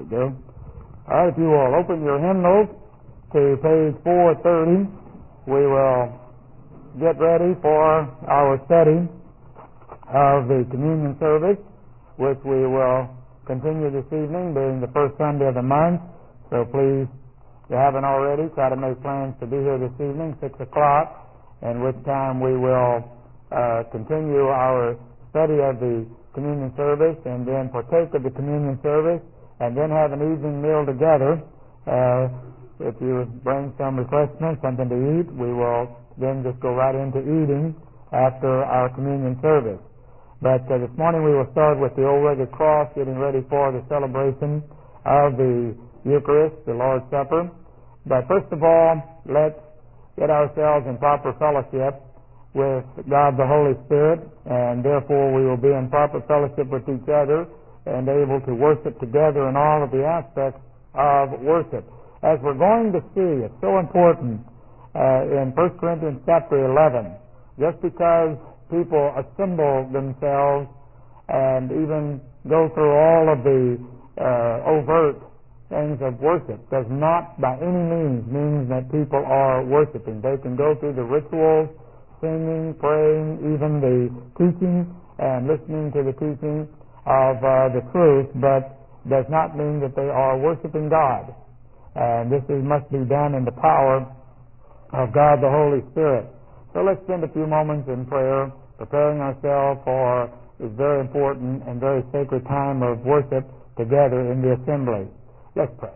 go. All right, if you will open your hymnals to page 430, we will get ready for our study of the communion service, which we will continue this evening, being the first Sunday of the month. So please, if you haven't already, try to make plans to be here this evening, 6 o'clock, in which time we will continue our study of the communion service and then partake of the communion service and then have an evening meal together. If you bring some refreshments, something to eat, we will then just go right into eating after our communion service. But this morning we will start with the old rugged cross, getting ready for the celebration of the Eucharist, the Lord's Supper. But first of all, let's get ourselves in proper fellowship with God the Holy Spirit, and therefore we will be in proper fellowship with each other and able to worship together in all of the aspects of worship. As we're going to see, it's so important in 1 Corinthians chapter 11, just because people assemble themselves and even go through all of the overt things of worship does not by any means mean that people are worshiping. They can go through the rituals, singing, praying, even the teaching and listening to the teaching of the truth, but does not mean that they are worshiping God. And this must be done in the power of God the Holy Spirit. So let's spend a few moments in prayer, preparing ourselves for this very important and very sacred time of worship together in the assembly. Let's pray.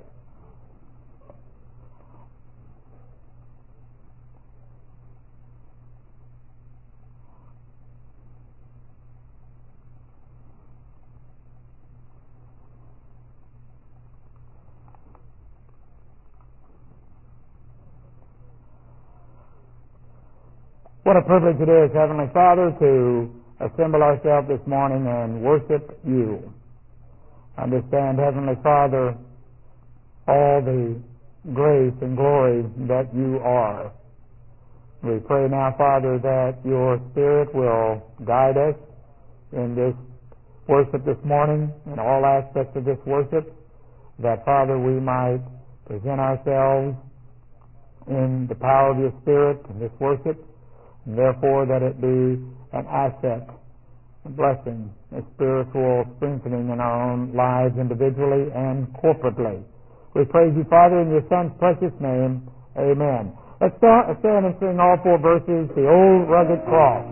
What a privilege it is, Heavenly Father, to assemble ourselves this morning and worship You. Understand, Heavenly Father, all the grace and glory that You are. We pray now, Father, that Your Spirit will guide us in this worship this morning, in all aspects of this worship, that, Father, we might present ourselves in the power of Your Spirit in this worship, and therefore that it be an asset, a blessing, a spiritual strengthening in our own lives individually and corporately. We praise You, Father, in Your Son's precious name. Amen. Let's stand and sing all four verses, The Old Rugged Cross.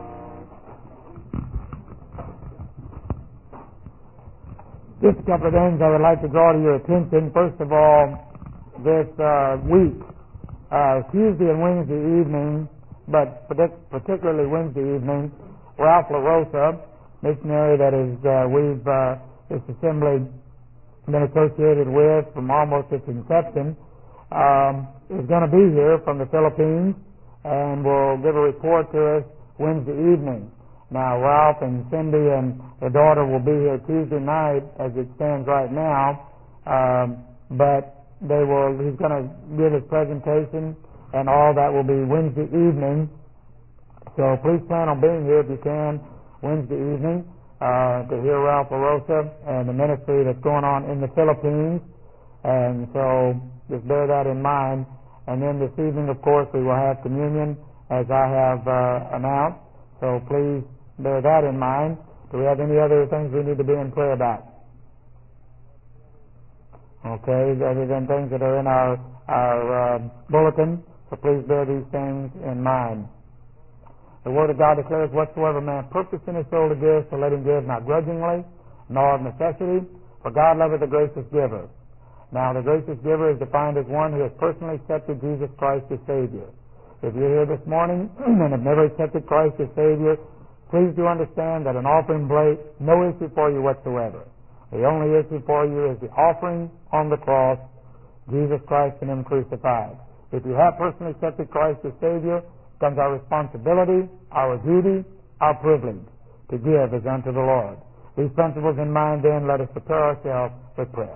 Just a couple of things I would like to draw to your attention. First of all, this week, Tuesday and Wednesday evening, but particularly Wednesday evening, Ralph LaRosa, missionary that is this assembly been associated with from almost its inception, is going to be here from the Philippines and will give a report to us Wednesday evening. Now, Ralph and Cindy and their daughter will be here Tuesday night as it stands right now, but he's going to give his presentation and all that will be Wednesday evening. So please plan on being here if you can Wednesday evening to hear Ralph LaRosa and the ministry that's going on in the Philippines. And so just bear that in mind. And then this evening, of course, we will have communion as I have announced. So please bear that in mind. Do we have any other things we need to be in prayer about? Okay, other than things that are in our bulletin. So please bear these things in mind. The Word of God declares, whatsoever man purpose in his soul to give, so let him give not grudgingly, nor of necessity, for God loveth the gracious giver. Now, the gracious giver is defined as one who has personally accepted Jesus Christ as Savior. If you're here this morning and have never accepted Christ as Savior, please do understand that an offering plate, no issue for you whatsoever. The only issue for you is the offering on the cross, Jesus Christ and Him crucified. If you have personally accepted Christ as Savior, comes our responsibility, our duty, our privilege to give as unto the Lord. These principles in mind, then, let us prepare ourselves for prayer.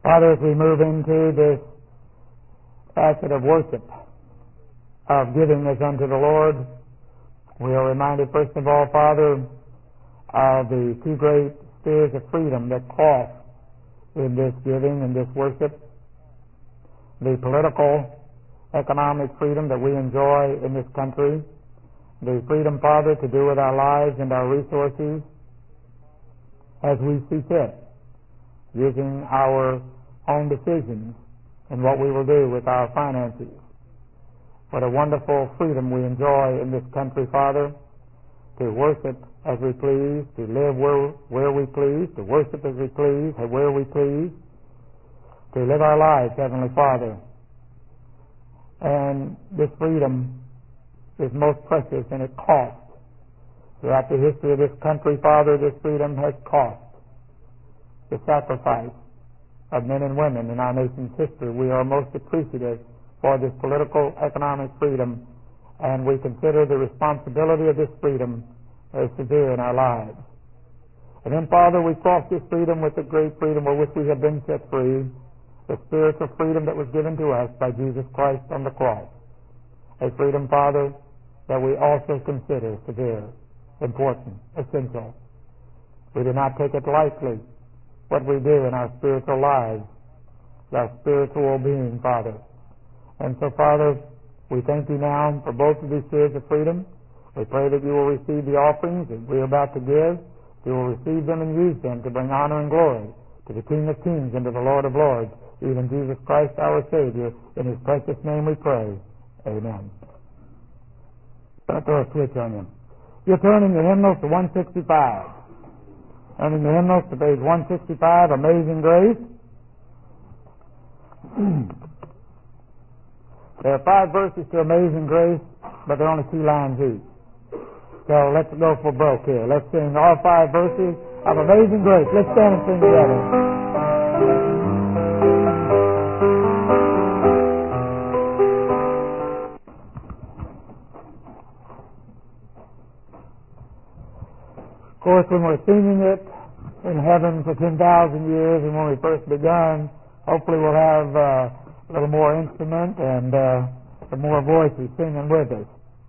Father, as we move into this facet of worship, of giving as unto the Lord, we are reminded, first of all, Father, of the two great spheres of freedom that cross in this giving and this worship. The political, economic freedom that we enjoy in this country. The freedom, Father, to do with our lives and our resources as we see fit, using our own decisions in what we will do with our finances. What a wonderful freedom we enjoy in this country, Father, to worship as we please, to live where we please, to worship as we please, where we please, to live our lives, Heavenly Father. And this freedom is most precious, and it costs. Throughout the history of this country, Father, this freedom has cost. The sacrifice of men and women in our nation's history. We are most appreciative for this political, economic freedom, and we consider the responsibility of this freedom as severe in our lives. And then, Father, we cross this freedom with the great freedom with which we have been set free, the spiritual freedom that was given to us by Jesus Christ on the cross. A freedom, Father, that we also consider severe, important, essential. We do not take it lightly, what we do in our spiritual lives, our spiritual being, Father. And so, Father, we thank you now for both of these spheres of freedom. We pray that you will receive the offerings that we are about to give. You will receive them and use them to bring honor and glory to the King of Kings and to the Lord of Lords, even Jesus Christ our Savior. In his precious name we pray. Amen. Don't throw a switch on you. You're turning your hymnals to 165. Turning your hymnals to page 165, Amazing Grace. There are 5 verses to Amazing Grace, but there are only 2 lines each. So let's go for broke here. Let's sing all 5 verses of Amazing Grace. Let's stand and sing together. Of course, when we're singing it in heaven for 10,000 years, and when we first begun, hopefully we'll have a little more instrument and some more voices singing with us.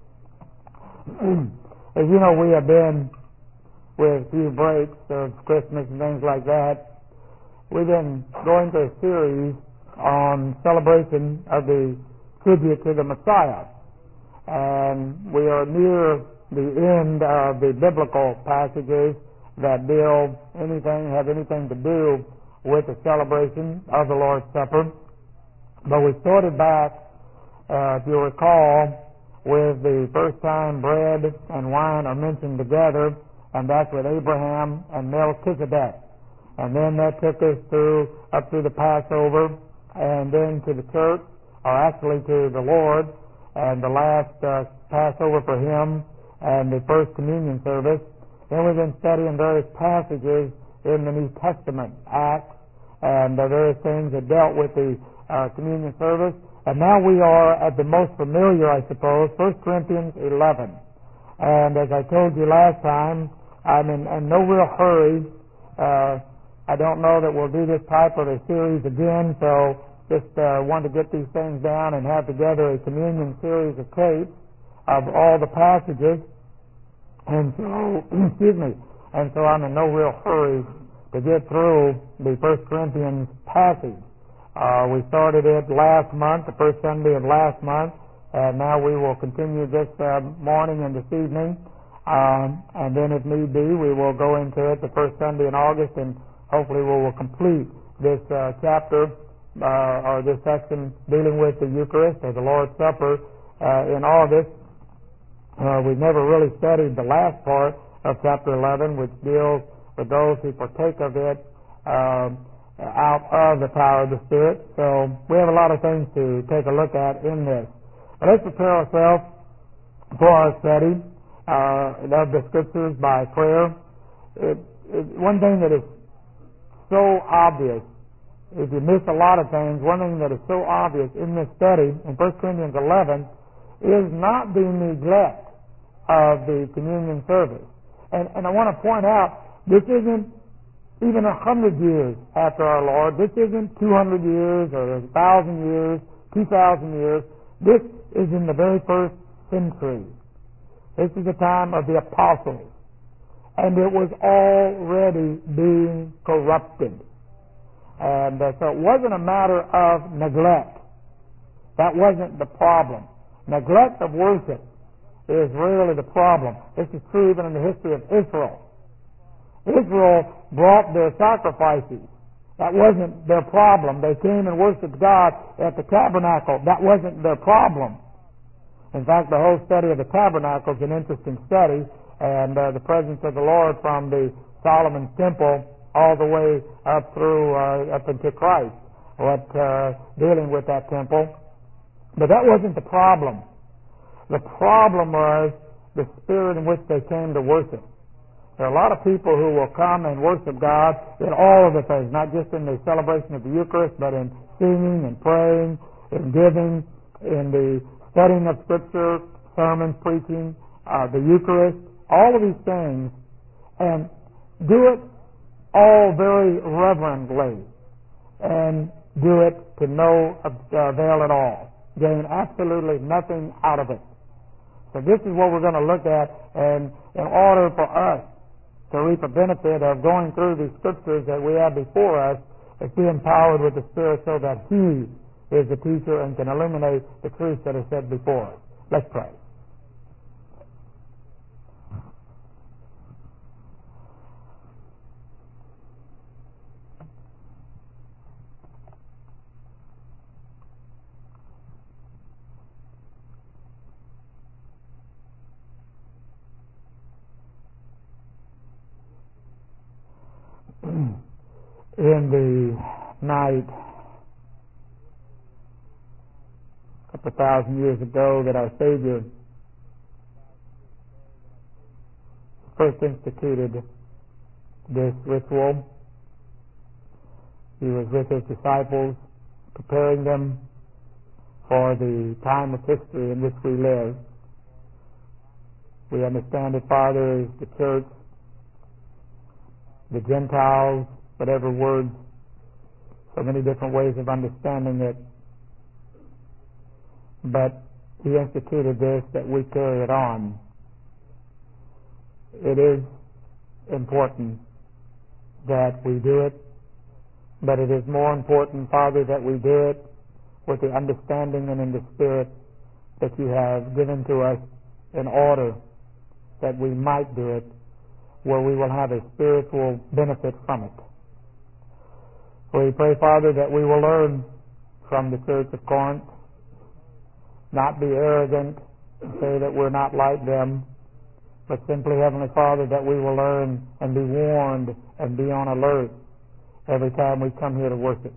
As you know, we have been, with a few breaks of Christmas and things like that, we've been going through a series on celebration of the tribute to the Messiah. And we are near the end of the biblical passages that have anything to do with the celebration of the Lord's Supper. But we started back, if you recall, with the first time bread and wine are mentioned together, and that's with Abraham and Melchizedek. And then that took us up through the Passover, and then to the church, or actually to the Lord, and the last Passover for him, and the first communion service. Then we've been studying various passages in the New Testament, Acts, and the various things that dealt with the communion service. And now we are at the most familiar, I suppose, 1 Corinthians 11. And as I told you last time, I'm in no real hurry. I don't know that we'll do this type of a series again, so just want to get these things down and have together a communion series of tapes of all the passages. And so, excuse me, and so I'm in no real hurry to get through the 1 Corinthians passage. We started it last month, the first Sunday of last month, and now we will continue this morning and this evening. And then if need be, we will go into it the first Sunday in August, and hopefully we will complete this chapter or this section dealing with the Eucharist or the Lord's Supper in August. We've never really studied the last part of chapter 11, which deals with those who partake of it out of the power of the Spirit. So we have a lot of things to take a look at in this. But let's prepare ourselves for our study of the Scriptures by prayer. One thing that is so obvious, if you miss a lot of things, one thing that is so obvious in this study in 1 Corinthians 11 is not the neglect of the communion service. And I want to point out, this isn't even 100 years after our Lord. This isn't 200 years or 1,000 years, 2,000 years. This is in the very first century. This is the time of the apostles. And it was already being corrupted. And so it wasn't a matter of neglect. That wasn't the problem. Neglect of worship is really the problem. This is true even in the history of Israel. Israel brought their sacrifices. That wasn't their problem. They came and worshiped God at the tabernacle. That wasn't their problem. In fact, the whole study of the tabernacle is an interesting study, and the presence of the Lord from the Solomon's temple all the way up through up into Christ, dealing with that temple. But that wasn't the problem. The problem was the spirit in which they came to worship. There are a lot of people who will come and worship God in all of the things, not just in the celebration of the Eucharist, but in singing and praying, in giving, in the studying of Scripture, sermons, preaching, the Eucharist, all of these things, and do it all very reverently, and do it to no avail at all. Gain absolutely nothing out of it. So this is what we're going to look at, and in order for us to reap a benefit of going through these Scriptures that we have before us, is be empowered with the Spirit so that He is the teacher and can illuminate the truths that are said before us. Let's pray. In the night, a couple of thousand years ago, that our Savior first instituted this ritual, He was with His disciples, preparing them for the time of history in which we live. We understand it, Father, as the church, the Gentiles, whatever words, so many different ways of understanding it. But He instituted this that we carry it on. It is important that we do it, but it is more important, Father, that we do it with the understanding and in the Spirit that You have given to us in order that we might do it, where we will have a spiritual benefit from it. We pray, Father, that we will learn from the Church of Corinth, not be arrogant and say that we're not like them, but simply, Heavenly Father, that we will learn and be warned and be on alert every time we come here to worship.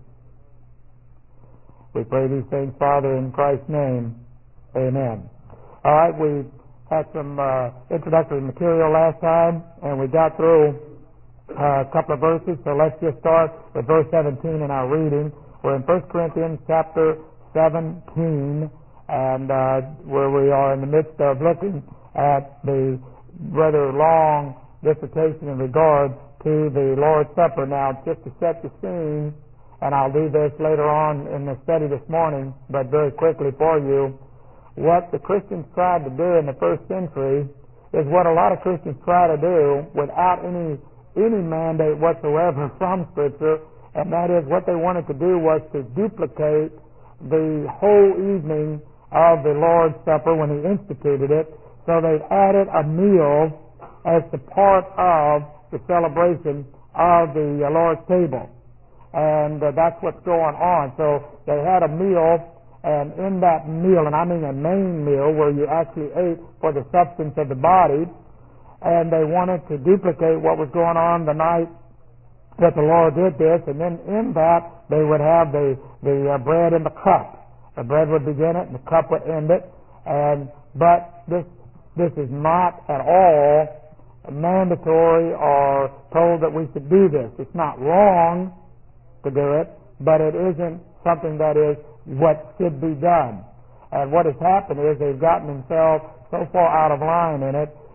We pray these things, Father, in Christ's name. Amen. All right, we had some introductory material last time, and we got through a couple of verses, so let's just start with verse 17 in our reading. We're in 1 Corinthians chapter 17, and where we are in the midst of looking at the rather long dissertation in regard to the Lord's Supper. Now, just to set the scene, and I'll do this later on in the study this morning, but very quickly for you, what the Christians tried to do in the first century is what a lot of Christians try to do without any mandate whatsoever from Scripture, and that is what they wanted to do was to duplicate the whole evening of the Lord's Supper when He instituted it. So they added a meal as the part of the celebration of the Lord's table. And that's what's going on. So they had a meal, and in that meal, and I mean a main meal where you actually ate for the substance of the body, and they wanted to duplicate what was going on the night that the Lord did this, and then in that they would have the bread and the cup. The bread would begin it, and the cup would end it. But this is not at all mandatory or told that we should do this. It's not wrong to do it, but it isn't something that is what should be done. And what has happened is they've gotten themselves so far out of line in it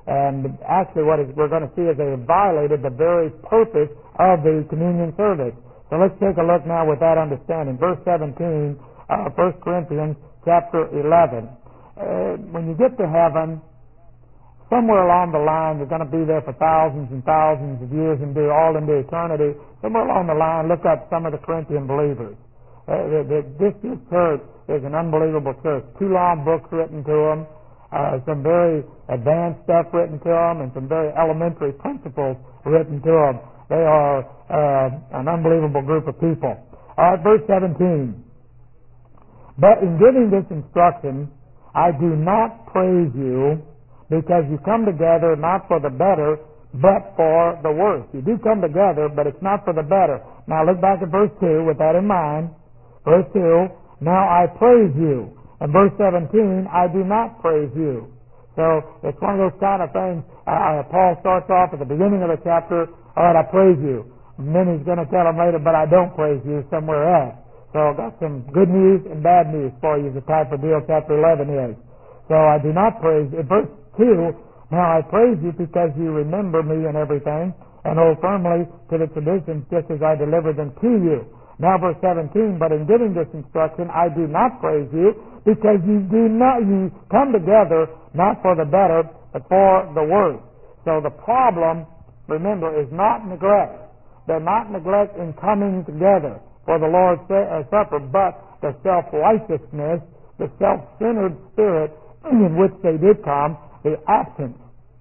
And actually what we're going to see is they violated the very purpose of the communion service. So let's take a look now with that understanding. Verse 17, 1 Corinthians chapter 11. When you get to heaven, somewhere along the line, you're going to be there for thousands and thousands of years and do all into eternity. Somewhere along the line, look up some of the Corinthian believers. This church is an unbelievable church. 2 long books written to them, some very advanced stuff written to them, and some very elementary principles written to them. They are an unbelievable group of people. All right, verse 17. But in giving this instruction, I do not praise you, because you come together not for the better, but for the worse. You do come together, but it's not for the better. Now look back at verse 2 with that in mind. Verse 2, now I praise you. And verse 17, I do not praise you. So it's one of those kind of things. Paul starts off at the beginning of the chapter, all right, I praise you. And then he's going to tell them later, but I don't praise you somewhere else. So I've got some good news and bad news for you, the type of deal chapter 11 is. So I do not praise you. Verse 2, now I praise you because you remember me in everything and hold firmly to the traditions just as I delivered them to you. Now verse 17, but in giving this instruction I do not praise you because you come together not for the better but for the worse. So the problem, remember, is not neglect. They're not neglect in coming together for the Lord's Supper, but the self-righteousness, the self-centered spirit in which they did come, the absence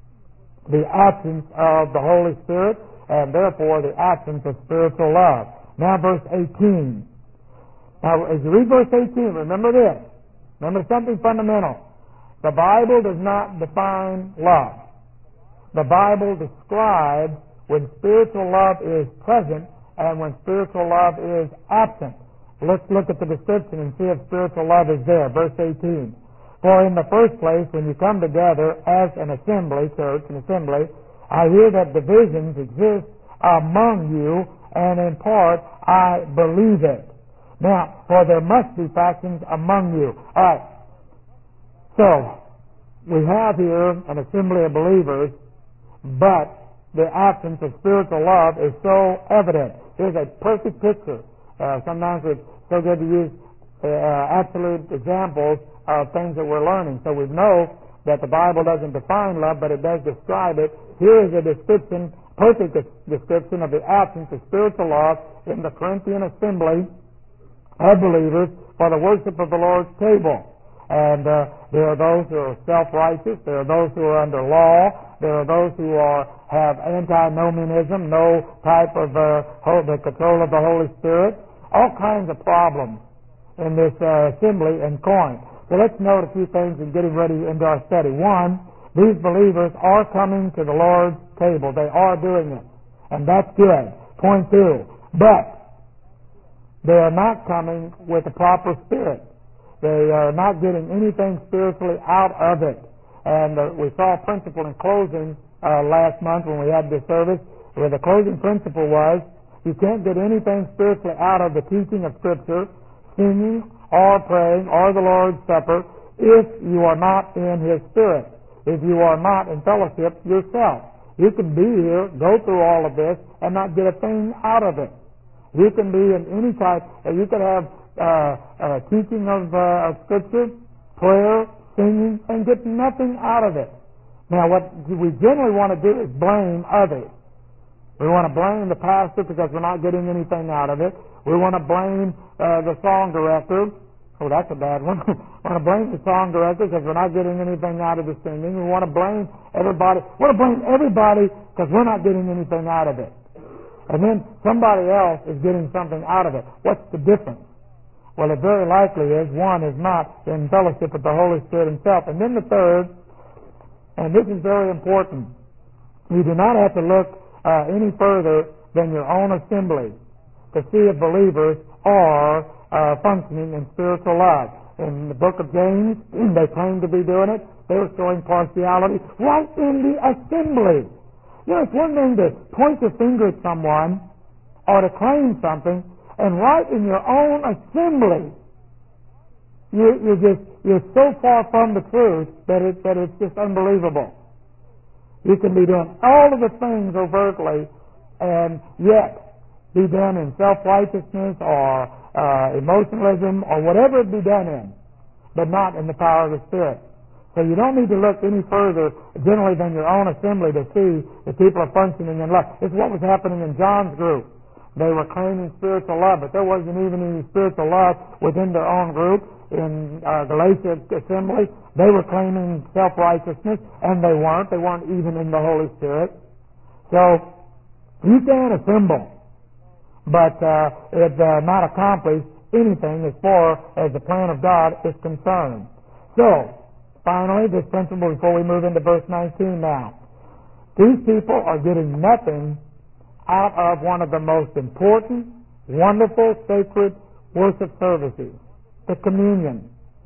of the Holy Spirit, and therefore the absence of spiritual love. Now verse 18. Now as you read verse 18, remember this. Remember something fundamental. The Bible does not define love. The Bible describes when spiritual love is present and when spiritual love is absent. Let's look at the description and see if spiritual love is there. Verse 18. For in the first place, when you come together as an assembly, church, an assembly, I hear that divisions exist among you, and in part I believe it. Now, for there must be factions among you. All right. So, we have here an assembly of believers, but the absence of spiritual love is so evident. Here's a perfect picture. Sometimes it's so good to use absolute examples of things that we're learning. So we know that the Bible doesn't define love, but it does describe it. Here is a description, perfect description of the absence of spiritual love in the Corinthian assembly of believers for the worship of the Lord's table. And there are those who are self-righteous. There are those who are under law. There are those who have antinomianism, no type of the control of the Holy Spirit. All kinds of problems in this assembly in Corinth. So let's note a few things in getting ready into our study. One, these believers are coming to the Lord's table. They are doing it. And that's good. Point 2. But they are not coming with the proper spirit. They are not getting anything spiritually out of it. And we saw a principle in closing last month when we had this service, where the closing principle was, you can't get anything spiritually out of the teaching of Scripture, singing, or praying, or the Lord's Supper, if you are not in His Spirit, if you are not in fellowship yourself. You can be here, go through all of this, and not get a thing out of it. You can be in any type, you can have teaching of Scripture, prayer, singing, and get nothing out of it. Now, what we generally want to do is blame others. We want to blame the pastor because we're not getting anything out of it. We want to blame the song director. Oh, that's a bad one. We want to blame the song director because we're not getting anything out of the singing. We want to blame everybody. We want to blame everybody because we're not getting anything out of it. And then somebody else is getting something out of it. What's the difference? Well, it very likely is one is not in fellowship with the Holy Spirit Himself. And then the third, and this is very important, you do not have to look any further than your own assembly to see if believers are functioning in spiritual love. In the book of James, they claim to be doing it. They were showing partiality right in the assembly. You know, it's one thing to point your finger at someone or to claim something, and right in your own assembly, you're so far from the truth that it's just unbelievable. You can be doing all of the things overtly and yet be done in self-righteousness or emotionalism or whatever it be done in, but not in the power of the Spirit. So you don't need to look any further generally than your own assembly to see if people are functioning in love. It's what was happening in John's group. They were claiming spiritual love, but there wasn't even any spiritual love within their own group. In Galatia assembly, they were claiming self-righteousness, and they weren't. They weren't even in the Holy Spirit. So you can assemble, but it not accomplish anything as far as the plan of God is concerned. So, finally, this principle before we move into verse 19 now. These people are getting nothing out of one of the most important, wonderful, sacred worship services, the communion.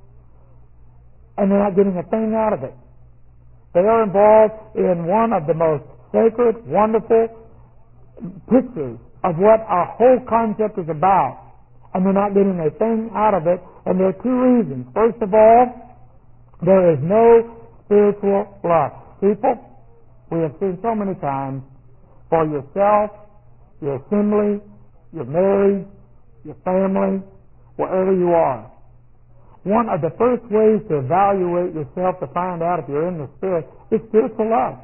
And they're not getting a thing out of it. They are involved in one of the most sacred, wonderful pictures of what our whole concept is about. And they're not getting a thing out of it. And there are two reasons. First of all, there is no spiritual love. People, we have seen so many times, for yourself, your assembly, your marriage, your family, wherever you are. One of the first ways to evaluate yourself to find out if you're in the Spirit is spiritual love.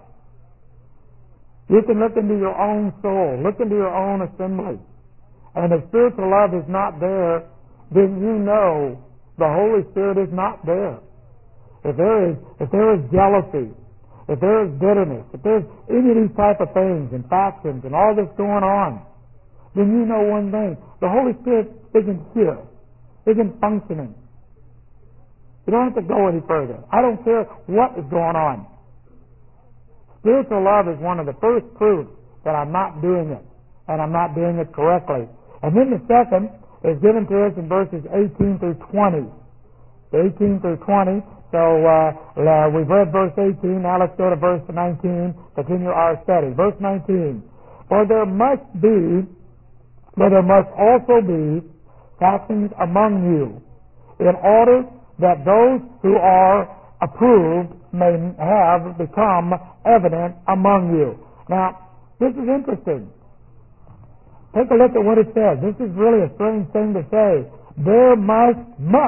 You can look into your own soul, look into your own assembly. And if spiritual love is not there, then you know the Holy Spirit is not there. If there is jealousy, if there is bitterness, if there's any of these type of things and factions and all this going on, then you know one thing. The Holy Spirit isn't here, isn't functioning. You don't have to go any further. I don't care what is going on. Spiritual love is one of the first proofs that I'm not doing it, and I'm not doing it correctly. And then the second is given to us in verses 18 through 20. 18 through 20. So we've read verse 18. Now let's go to verse 19. Continue our study. Verse 19. For there must also be factions among you, in order that those who are approved may have become evident among you. Now, this is interesting. Take a look at what it says. This is really a strange thing to say. There must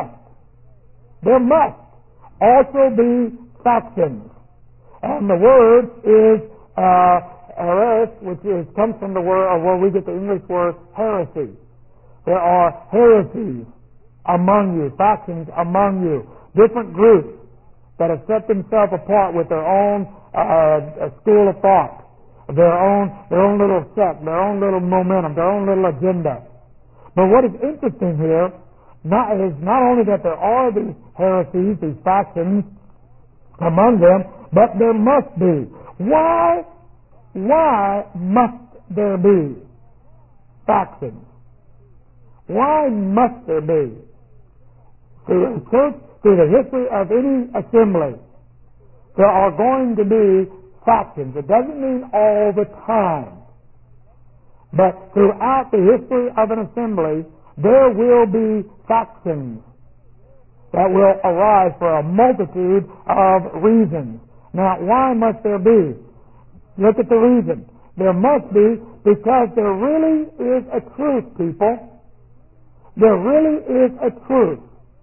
also be factions. And the word is heres, which comes from the word, or where we get the English word heresy. There are heresies among you, factions among you, different groups that have set themselves apart with their own school of thought, their own little sect, their own little momentum, their own little agenda. But what is interesting here is not only that there are these heresies, these factions among them, but there must be. Why must there be factions? Why must there be? Through the church, through the history of any assembly, there are going to be factions. It doesn't mean all the time. But throughout the history of an assembly, there will be factions that will arise for a multitude of reasons. Now, why must there be? Look at the reason. There must be because there really is a truth, people. There really is a truth.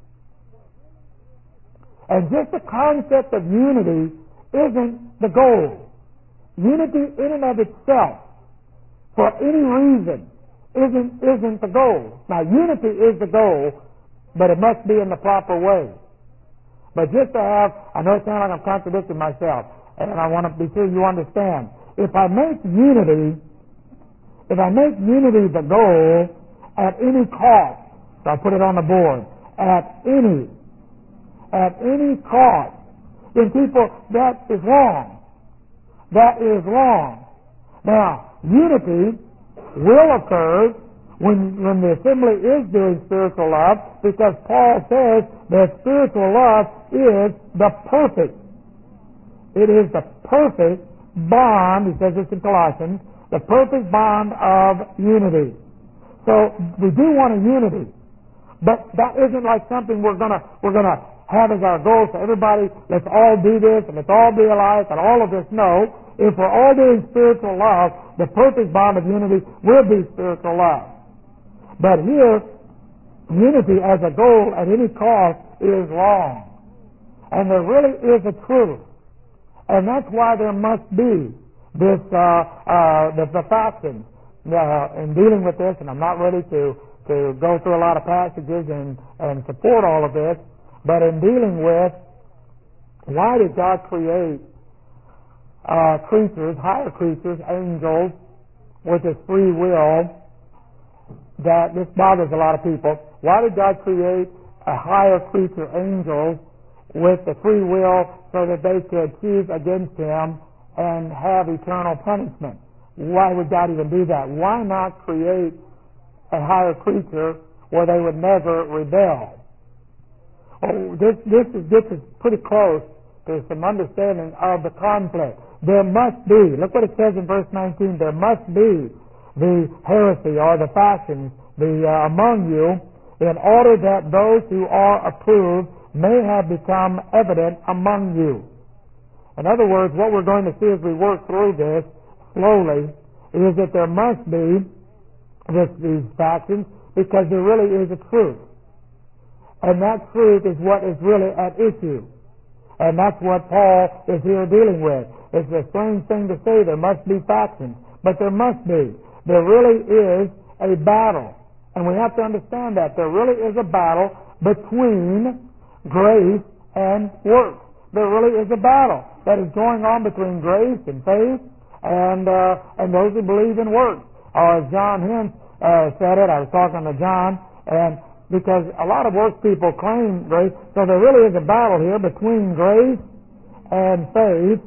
And just the concept of unity isn't the goal. Unity in and of itself, for any reason, isn't the goal. Now, unity is the goal, but it must be in the proper way. But just to have, I know it sounds like I'm contradicting myself, and I want to be sure you understand. If I make unity the goal at any cost, so I put it on the board, at any cost, then people, that is wrong. That is wrong. Now, unity will occur when the assembly is doing spiritual love, because Paul says that spiritual love is the perfect. It is the perfect bond, he says this in Colossians, the perfect bond of unity. So we do want a unity, But that isn't like something we're gonna have as our goal. So everybody, let's all do this and let's all be alike and all of this. No. If we're all doing spiritual love, the perfect bond of unity will be spiritual love. But here, unity as a goal at any cost is wrong. And there really is a truth. And that's why there must be this, the factions in dealing with this, and I'm not ready to go through a lot of passages and support all of this, but in dealing with why did God create creatures, higher creatures, angels, with His free will, that this bothers a lot of people. Why did God create a higher creature, angels, with the free will so that they could choose against Him and have eternal punishment? Why would God even do that? Why not create a higher creature where they would never rebel? Oh, this is pretty close to some understanding of the conflict. There must be, look what it says in verse 19, there must be the heresy or the factions among you, in order that those who are approved may have become evident among you. In other words, what we're going to see as we work through this slowly is that there must be these factions, because there really is a truth. And that truth is what is really at issue. And that's what Paul is here dealing with. It's a strange thing to say there must be factions, but there must be. There really is a battle. And we have to understand that. There really is a battle between grace and works. There really is a battle that is going on between grace and faith and those who believe in works. Or as John Hint said it, I was talking to John, and because a lot of works people claim grace, so there really is a battle here between grace and faith,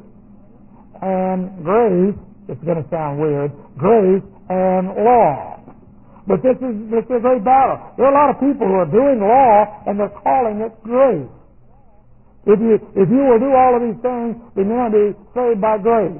and grace, it's going to sound weird, grace and law. But this is a great battle. There are a lot of people who are doing law and they're calling it grace. If you will do all of these things, then you're going to be saved by grace.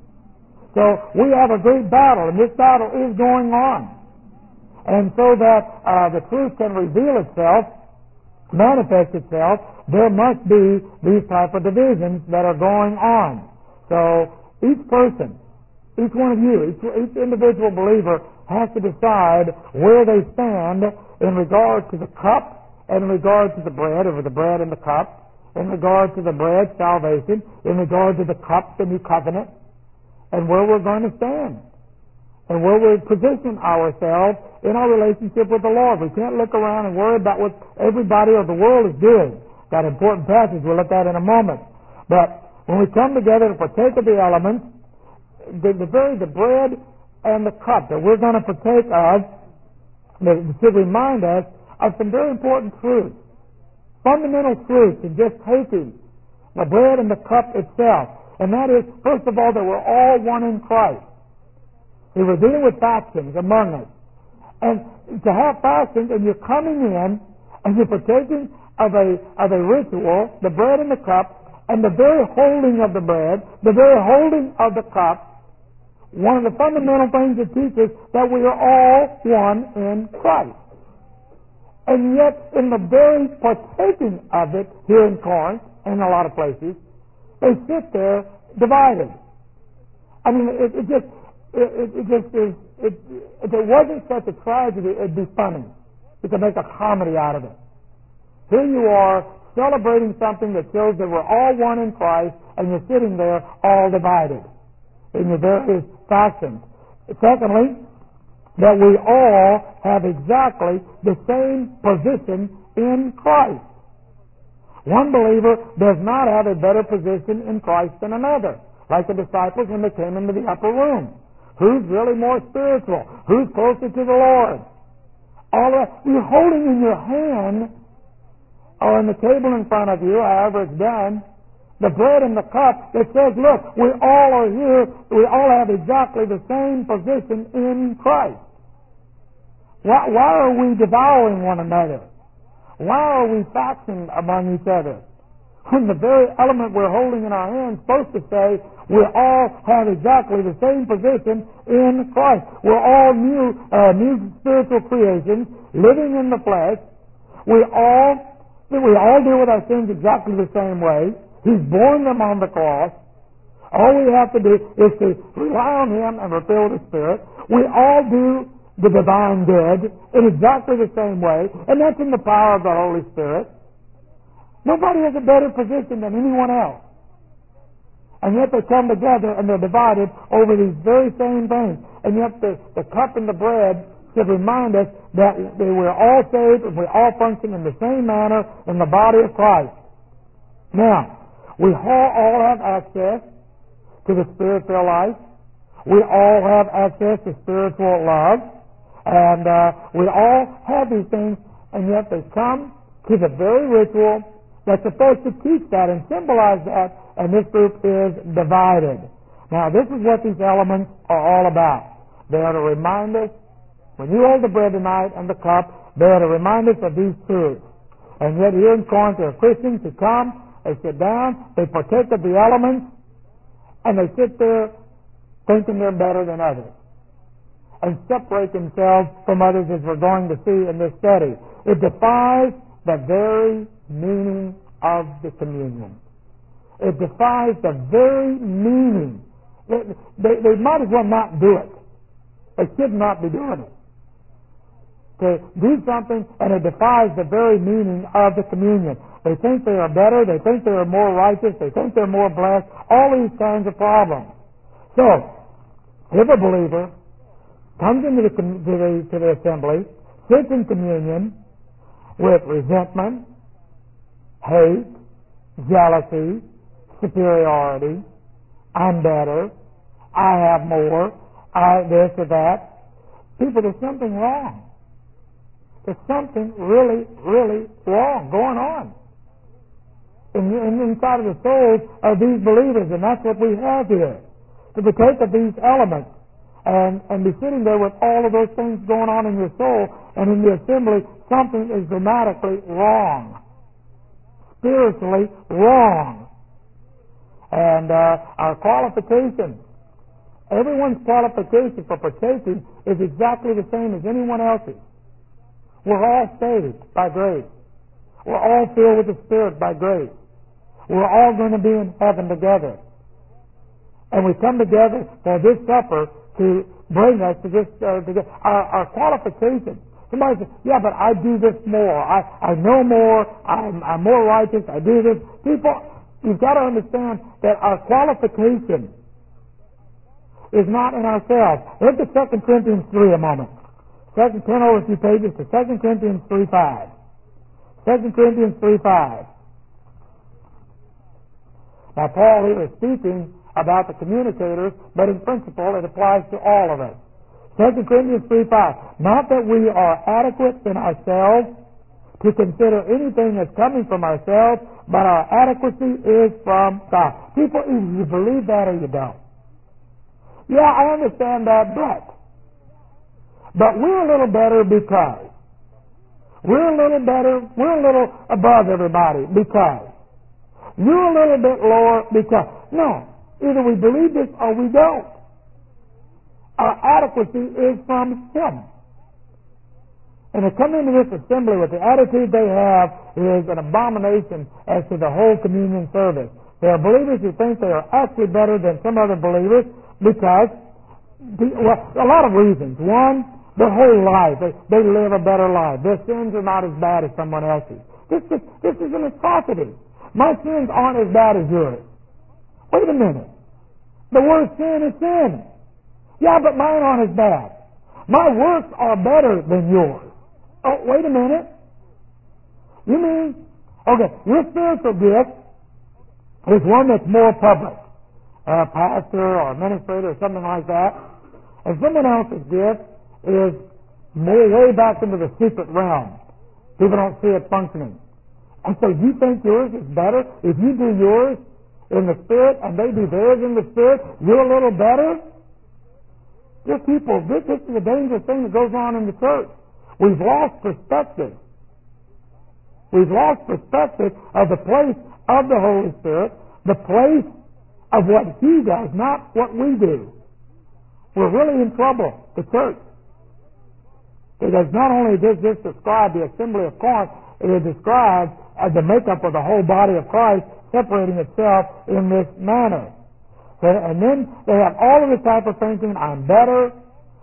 So we have a great battle, and this battle is going on. And so that the truth can reveal itself, manifest itself, there must be these type of divisions that are going on. So each person, each one of you, each individual believer has to decide where they stand in regard to the cup, and in regard to the bread, over the bread and the cup, in regard to the bread, salvation, in regard to the cup, the new covenant, and where we're going to stand, and where we position ourselves in our relationship with the Lord. We can't look around and worry about what everybody of the world is doing. That important passage we'll look at in a moment. But when we come together to partake of the elements, the bread and the cup that we're going to partake of should remind us of some very important truths, fundamental truths in just taking the bread and the cup itself. And that is, first of all, that we're all one in Christ. We were dealing with factions among us. And to have factions, and you're coming in, and you're partaking of a ritual, the bread and the cup, and the very holding of the bread, the very holding of the cup, one of the fundamental things it teaches that we are all one in Christ. And yet, in the very partaking of it here in Corinth, and a lot of places, they sit there divided. I mean, it just is. If it wasn't such a tragedy, it'd be funny. You could make a comedy out of it. Here you are celebrating something that shows that we're all one in Christ, and you're sitting there all divided in your various factions. Secondly, that we all have exactly the same position in Christ. One believer does not have a better position in Christ than another, like the disciples when they came into the upper room. Who's really more spiritual? Who's closer to the Lord? All that you're holding in your hand, or on the table in front of you, however it's done, the bread and the cup that says, look, we all are here, we all have exactly the same position in Christ. Why are we devouring one another? Why are we factioned among each other? When the very element we're holding in our hands is supposed to say, we all have exactly the same position in Christ. We're all new spiritual creations, living in the flesh, We all deal with our sins exactly the same way. He's borne them on the cross. All we have to do is to rely on Him and be filled with the Spirit. We all do the divine good in exactly the same way, and that's in the power of the Holy Spirit. Nobody has a better position than anyone else. And yet they come together and they're divided over these very same things. And yet the cup and the bread should remind us that we're all saved and we all function in the same manner in the body of Christ. Now, we all have access to the Spirit-filled life. We all have access to spiritual love. And we all have these things, and yet they come to the very ritual that's supposed to teach that and symbolize that, and this group is divided. Now, this is what these elements are all about. They are to remind us, when you hold the bread tonight and the cup, they are to remind us of these truths. And yet here in Corinth, there are Christians who come, they sit down, they partake of the elements, and they sit there thinking they're better than others, and separate themselves from others, as we're going to see in this study. It defies the very meaning of the communion. It defies the very meaning. They might as well not do it. They should not be doing it. To do something, and it defies the very meaning of the communion. They think they are better, they think they are more righteous, they think they're more blessed, all these kinds of problems. So, if a believer comes into the assembly, sits in communion with resentment, hate, jealousy, superiority, I'm better, I have more, I this or that, people, there's something wrong. There's something really, really wrong going on inside of the souls of these believers, and that's what we have here. To partake of these elements and be sitting there with all of those things going on in your soul and in the assembly, something is dramatically wrong. Spiritually wrong. And our qualification, everyone's qualification for partaking is exactly the same as anyone else's. We're all saved by grace. We're all filled with the Spirit by grace. We're all going to be in heaven together. And we come together for this supper to bring us to this, our qualification. Somebody says, yeah, but I do this more. I know more. I'm more righteous. I do this. People, you've got to understand that our qualification is not in ourselves. Look at 2 Corinthians 3 a moment. Turn over a few pages to 2 Corinthians 3:5. 2 Corinthians 3:5. Now, Paul here is speaking about the communicators, but in principle it applies to all of us. 2 Corinthians 3:5. Not that we are adequate in ourselves to consider anything as coming from ourselves, but our adequacy is from God. People, either you believe that or you don't. Yeah, I understand that, but we're a little better because. We're a little above everybody because. You're a little bit lower because. No, either we believe this or we don't. Our adequacy is from Him. And to come into this assembly with the attitude they have is an abomination as to the whole communion service. There are believers who think they are actually better than some other believers because, a lot of reasons. One, their whole life, they live a better life. Their sins are not as bad as someone else's. This is an atrocity. My sins aren't as bad as yours. Wait a minute. The word sin is sin. Yeah, but mine aren't as bad. My works are better than yours. Oh, wait a minute. You mean, okay, your spiritual gift is one that's more public. A pastor or administrator or something like that. And someone else's gift is more way back into the secret realm. People don't see it functioning. And so you think yours is better? If you do yours in the Spirit and they do theirs in the Spirit, you're a little better? Dear people, this is a dangerous thing that goes on in the church. We've lost perspective. We've lost perspective of the place of the Holy Spirit, the place of what He does, not what we do. We're really in trouble, the church. Because not only does this describe the assembly of Corinth, it describes the makeup of the whole body of Christ separating itself in this manner. So, and then they have all of this type of thinking, I'm better,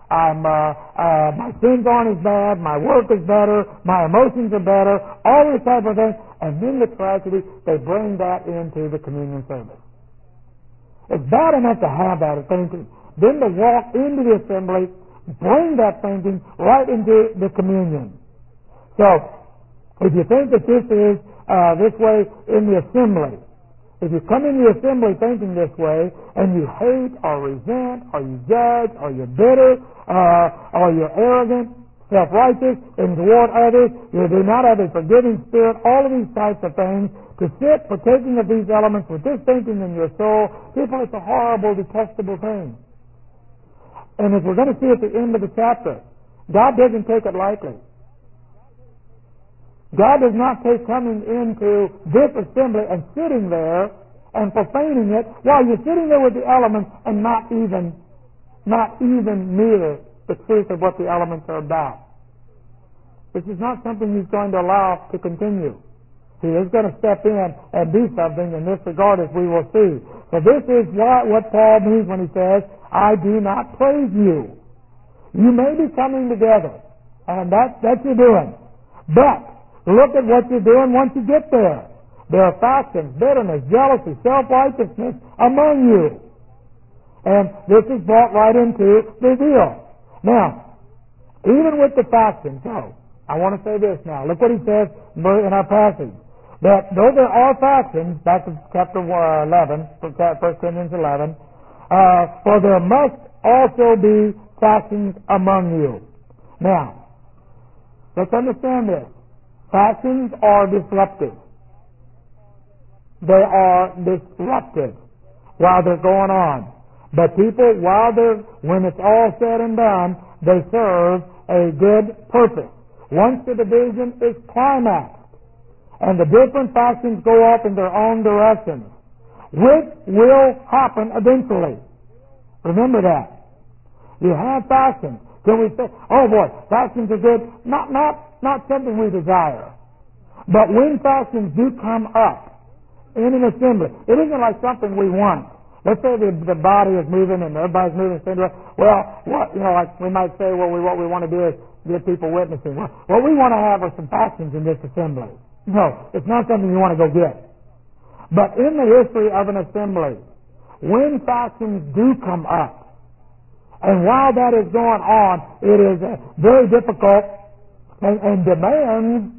my sins aren't as bad, my work is better, my emotions are better, all this type of thing. And then the tragedy, they bring that into the communion service. It's bad enough to have that thinking. Then to walk into the assembly, bring that thinking right into the communion. So, if you think that this is this way in the assembly, if you come in the assembly thinking this way, and you hate or resent, or you judge, or you're bitter, or you're arrogant, self-righteous, and toward others, you do not have a forgiving spirit, all of these types of things, to sit partaking of these elements with this thinking in your soul, people, it's a horrible, detestable thing. And as we're going to see at the end of the chapter, God doesn't take it lightly. God does not take coming into this assembly and sitting there and profaning it while you're sitting there with the elements and not even near the truth of what the elements are about. This is not something He's going to allow to continue. He is going to step in and do something in this regard, as we will see. So this is what Paul means when he says, I do not praise you. You may be coming together, and that's you're doing. But look at what you're doing once you get there. There are factions, bitterness, jealousy, self-righteousness among you. And this is brought right into the deal. Now, even with the factions, I want to say this now. Look what he says in our passage. That though there are factions, back to chapter 11, 1 Corinthians 11, for there must also be factions among you. Now, let's understand this. Factions are disruptive. They are disruptive while they're going on. But people, when it's all said and done, they serve a good purpose. Once the division is climaxed, and the different factions go off in their own directions, which will happen eventually. Remember that. You have factions. Can we say, oh boy, factions are good? Not something we desire. But when factions do come up in an assembly, it isn't like something we want. Let's say the body is moving and everybody's moving. Well, like we might say, what we want to do is get people witnessing. Well, what we want to have are some factions in this assembly. No, it's not something you want to go get. But in the history of an assembly, when factions do come up, and while that is going on, it is very difficult and demands,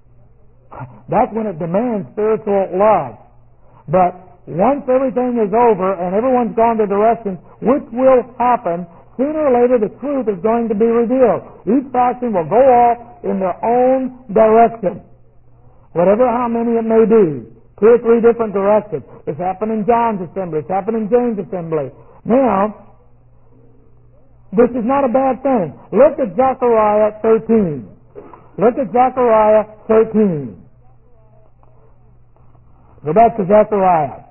that's when it demands spiritual love. But once everything is over and everyone's gone their directions, which will happen, sooner or later the truth is going to be revealed. Each faction will go off in their own direction. Whatever how many it may be. 2 or 3 different directions. It's happened in John's assembly. It's happened in James' assembly. Now, this is not a bad thing. Look at Zechariah 13. Look at Zechariah 13. Go back to Zechariah.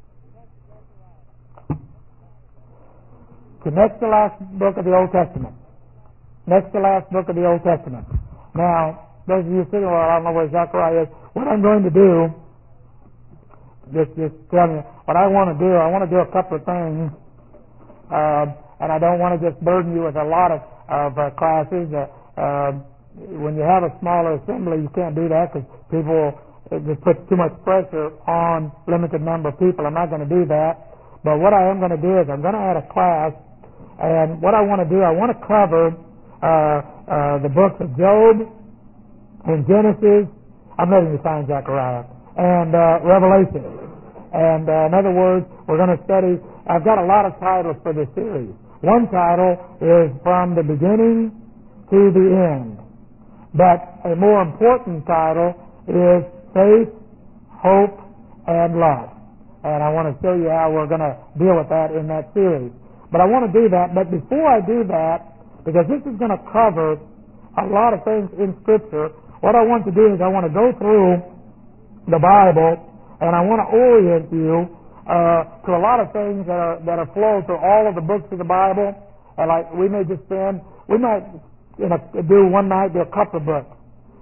The next to last book of the Old Testament. Next to last book of the Old Testament. Now, those of you sitting, well, I don't know where Zechariah is. What I'm going to do, just tell me, what I want to do a couple of things, and I don't want to just burden you with a lot of classes. When you have a smaller assembly, you can't do that because people, it just puts too much pressure on limited number of people. I'm not going to do that. But what I am going to do is I'm going to add a class, and what I want to do, I want to cover the books of Job and Genesis. I'm letting you find Zechariah and Revelation. And in other words, we're going to study. I've got a lot of titles for this series. One title is From the Beginning to the End. But a more important title is Faith, Hope, and Love. And I want to show you how we're going to deal with that in that series. But I want to do that. But before I do that, because this is going to cover a lot of things in Scripture, what I want to do is I want to go through the Bible, and I want to orient you to a lot of things that are flowed through all of the books of the Bible. And like we might do one night, do a couple of books.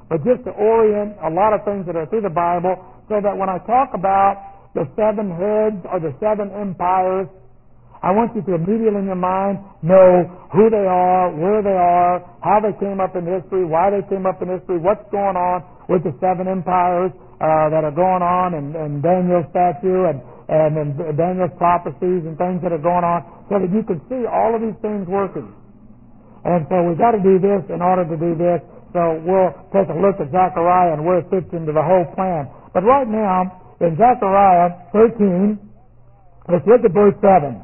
but just to orient a lot of things that are through the Bible, so that when I talk about the 7 heads or the 7 empires, I want you to immediately in your mind know who they are, where they are, how they came up in history, why they came up in history, what's going on with the 7 empires that are going on, and Daniel's statue, and Daniel's prophecies and things that are going on, so that you can see all of these things working. And so we've got to do this in order to do this. So we'll take a look at Zechariah and where it fits into the whole plan. But right now, in Zechariah 13, let's look at verse 7.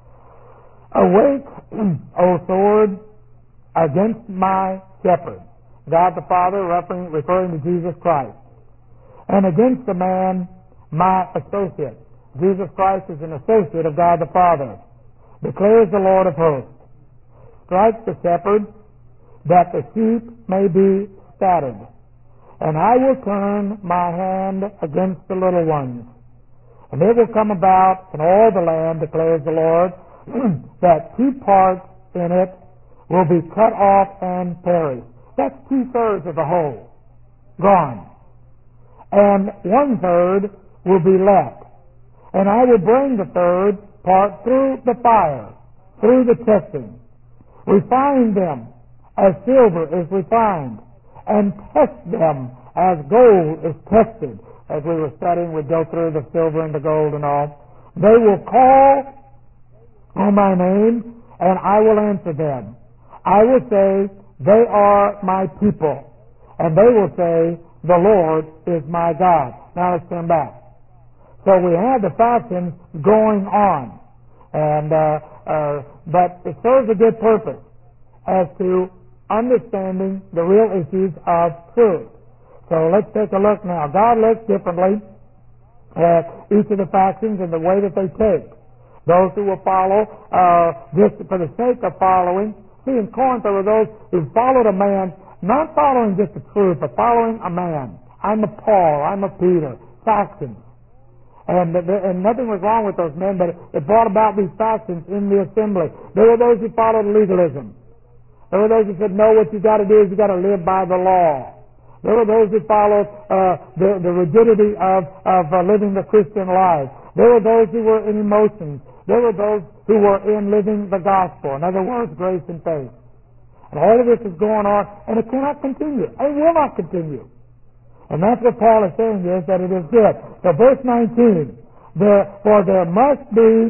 Awake, O sword, against my shepherd. God the Father referring to Jesus Christ. And against the man, my associate. Jesus Christ is an associate of God the Father. Declares the Lord of hosts. Strike the shepherd, that the sheep may be scattered. And I will turn my hand against the little ones. And it will come about in all the land, declares the Lord, that 2 parts in it will be cut off and perish. That's 2/3 of the whole. Gone. And 1/3 will be left. And I will bring the 3rd part through the fire, through the testing. Refine them as silver is refined, and test them as gold is tested. As we were studying, we'd go through the silver and the gold and all. They will call on my name, and I will answer them. I will say, they are my people. And they will say, the Lord is my God. Now let's turn back. So we have the factions going on. And but it serves a good purpose as to understanding the real issues of truth. So let's take a look now. God looks differently at each of the factions and the way that they take. Those who will follow just for the sake of following. See, in Corinth there were those who followed a man, not following just the truth, but following a man. I'm a Paul, I'm a Peter, factions. And nothing was wrong with those men, but it brought about these factions in the assembly. There were those who followed legalism. There were those who said, no, what you got to do is you got to live by the law. There were those who followed the rigidity of living the Christian life. There were those who were in emotions. There were those who were in living the gospel. In other words, grace and faith. And all of this is going on, and it cannot continue. It will not continue. And that's what Paul is saying is that it is good. So verse 19, for there must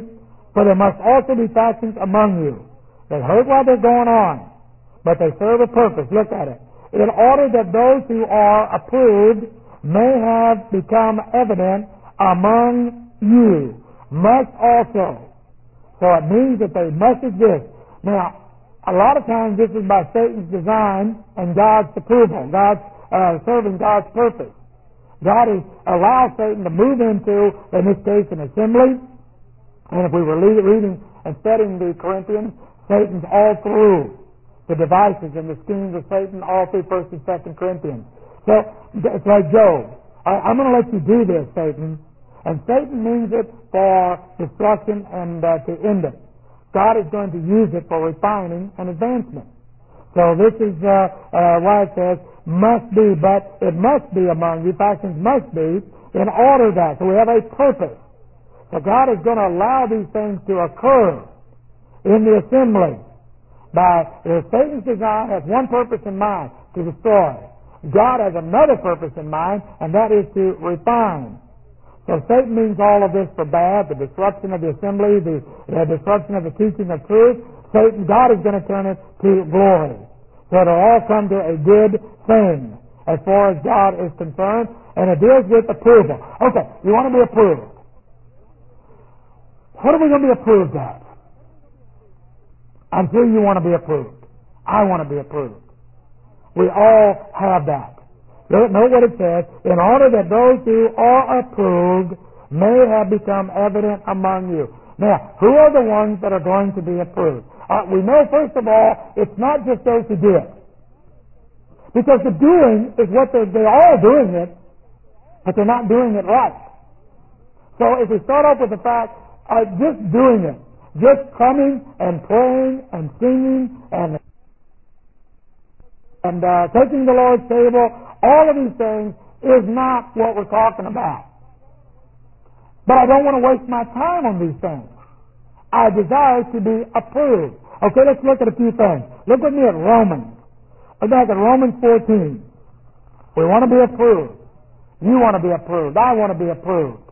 also be factions among you. They heard what they're going on, but they serve a purpose. Look at it. In order that those who are approved may have become evident among you. Must also. So it means that they must exist. Now, a lot of times this is by Satan's design and God's approval. God's serving God's purpose. God has allowed Satan to move into, in this case, an assembly. And if we were reading and studying the Corinthians, Satan's all through the devices and the schemes of Satan all through 1st and 2nd Corinthians. So it's like Job. I'm going to let you do this, Satan. And Satan means it for destruction and to end it. God is going to use it for refining and advancement. So this is why it says, must be, but it must be among you. Factions must be in order that. So we have a purpose. So God is going to allow these things to occur in the assembly. Satan's design has one purpose in mind, to destroy. God has another purpose in mind, and that is to refine. So Satan means all of this for bad, the disruption of the assembly, the disruption of the teaching of truth. God is going to turn it to glory. So it'll all come to a good thing as far as God is concerned, and it deals with approval. Okay, you want to be approved. What are we going to be approved at? I'm sure you want to be approved. I want to be approved. We all have that. Note what it says. In order that those who are approved may have become evident among you. Now, who are the ones that are going to be approved? We know, first of all, it's not just those who do it. Because the doing is what they're all doing it, but they're not doing it right. So if we start off with the fact, just doing it, just coming and praying and singing and taking the Lord's table, all of these things is not what we're talking about. But I don't want to waste my time on these things. I desire to be approved. Okay, let's look at a few things. Look with me at Romans. Look back at Romans 14. We want to be approved. You want to be approved. I want to be approved.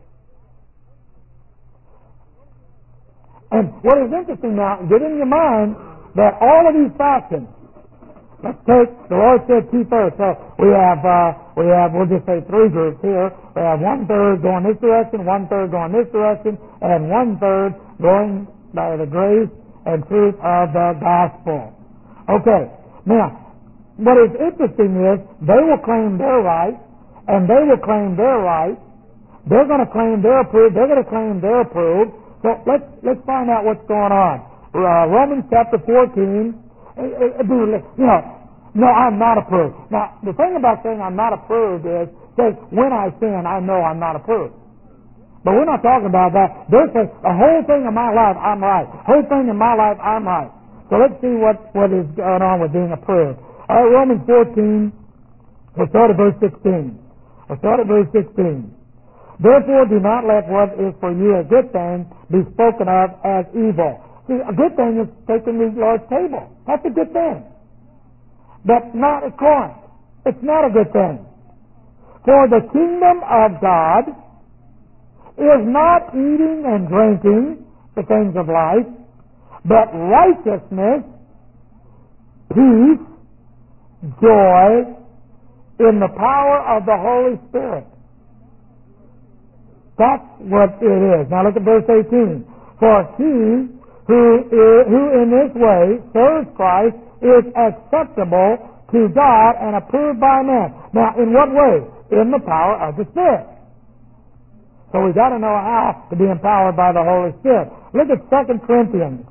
And what is interesting now, get in your mind that all of these factions, let's take, the Lord said 2/3. So we have, we'll just say 3 groups here. We have 1/3 going this direction, 1/3 going this direction, and 1/3 going by the grace and truth of the gospel. Okay, now, what is interesting is they will claim their right, and they will claim their right. They're going to claim they're approved. They're going to claim they're approved. So let's find out what's going on. Romans chapter 14. No, I'm not approved. Now, the thing about saying I'm not approved is, says, when I sin, I know I'm not approved. But we're not talking about that. They're saying, the whole thing in my life, I'm right. The whole thing in my life, I'm right. So let's see what is going on with being approved. All right, Romans 14, we'll start at verse 16. Therefore, do not let what is for you a good thing be spoken of as evil. See, a good thing is taking the Lord's table. That's a good thing. But not at Corinth. It's not a good thing. For the kingdom of God is not eating and drinking the things of life, but righteousness, peace, joy in the power of the Holy Spirit. That's what it is. Now look at verse 18. For he who in this way serves Christ is acceptable to God and approved by men. Now, in what way? In the power of the Spirit. So we've got to know how to be empowered by the Holy Spirit. Look at 2 Corinthians.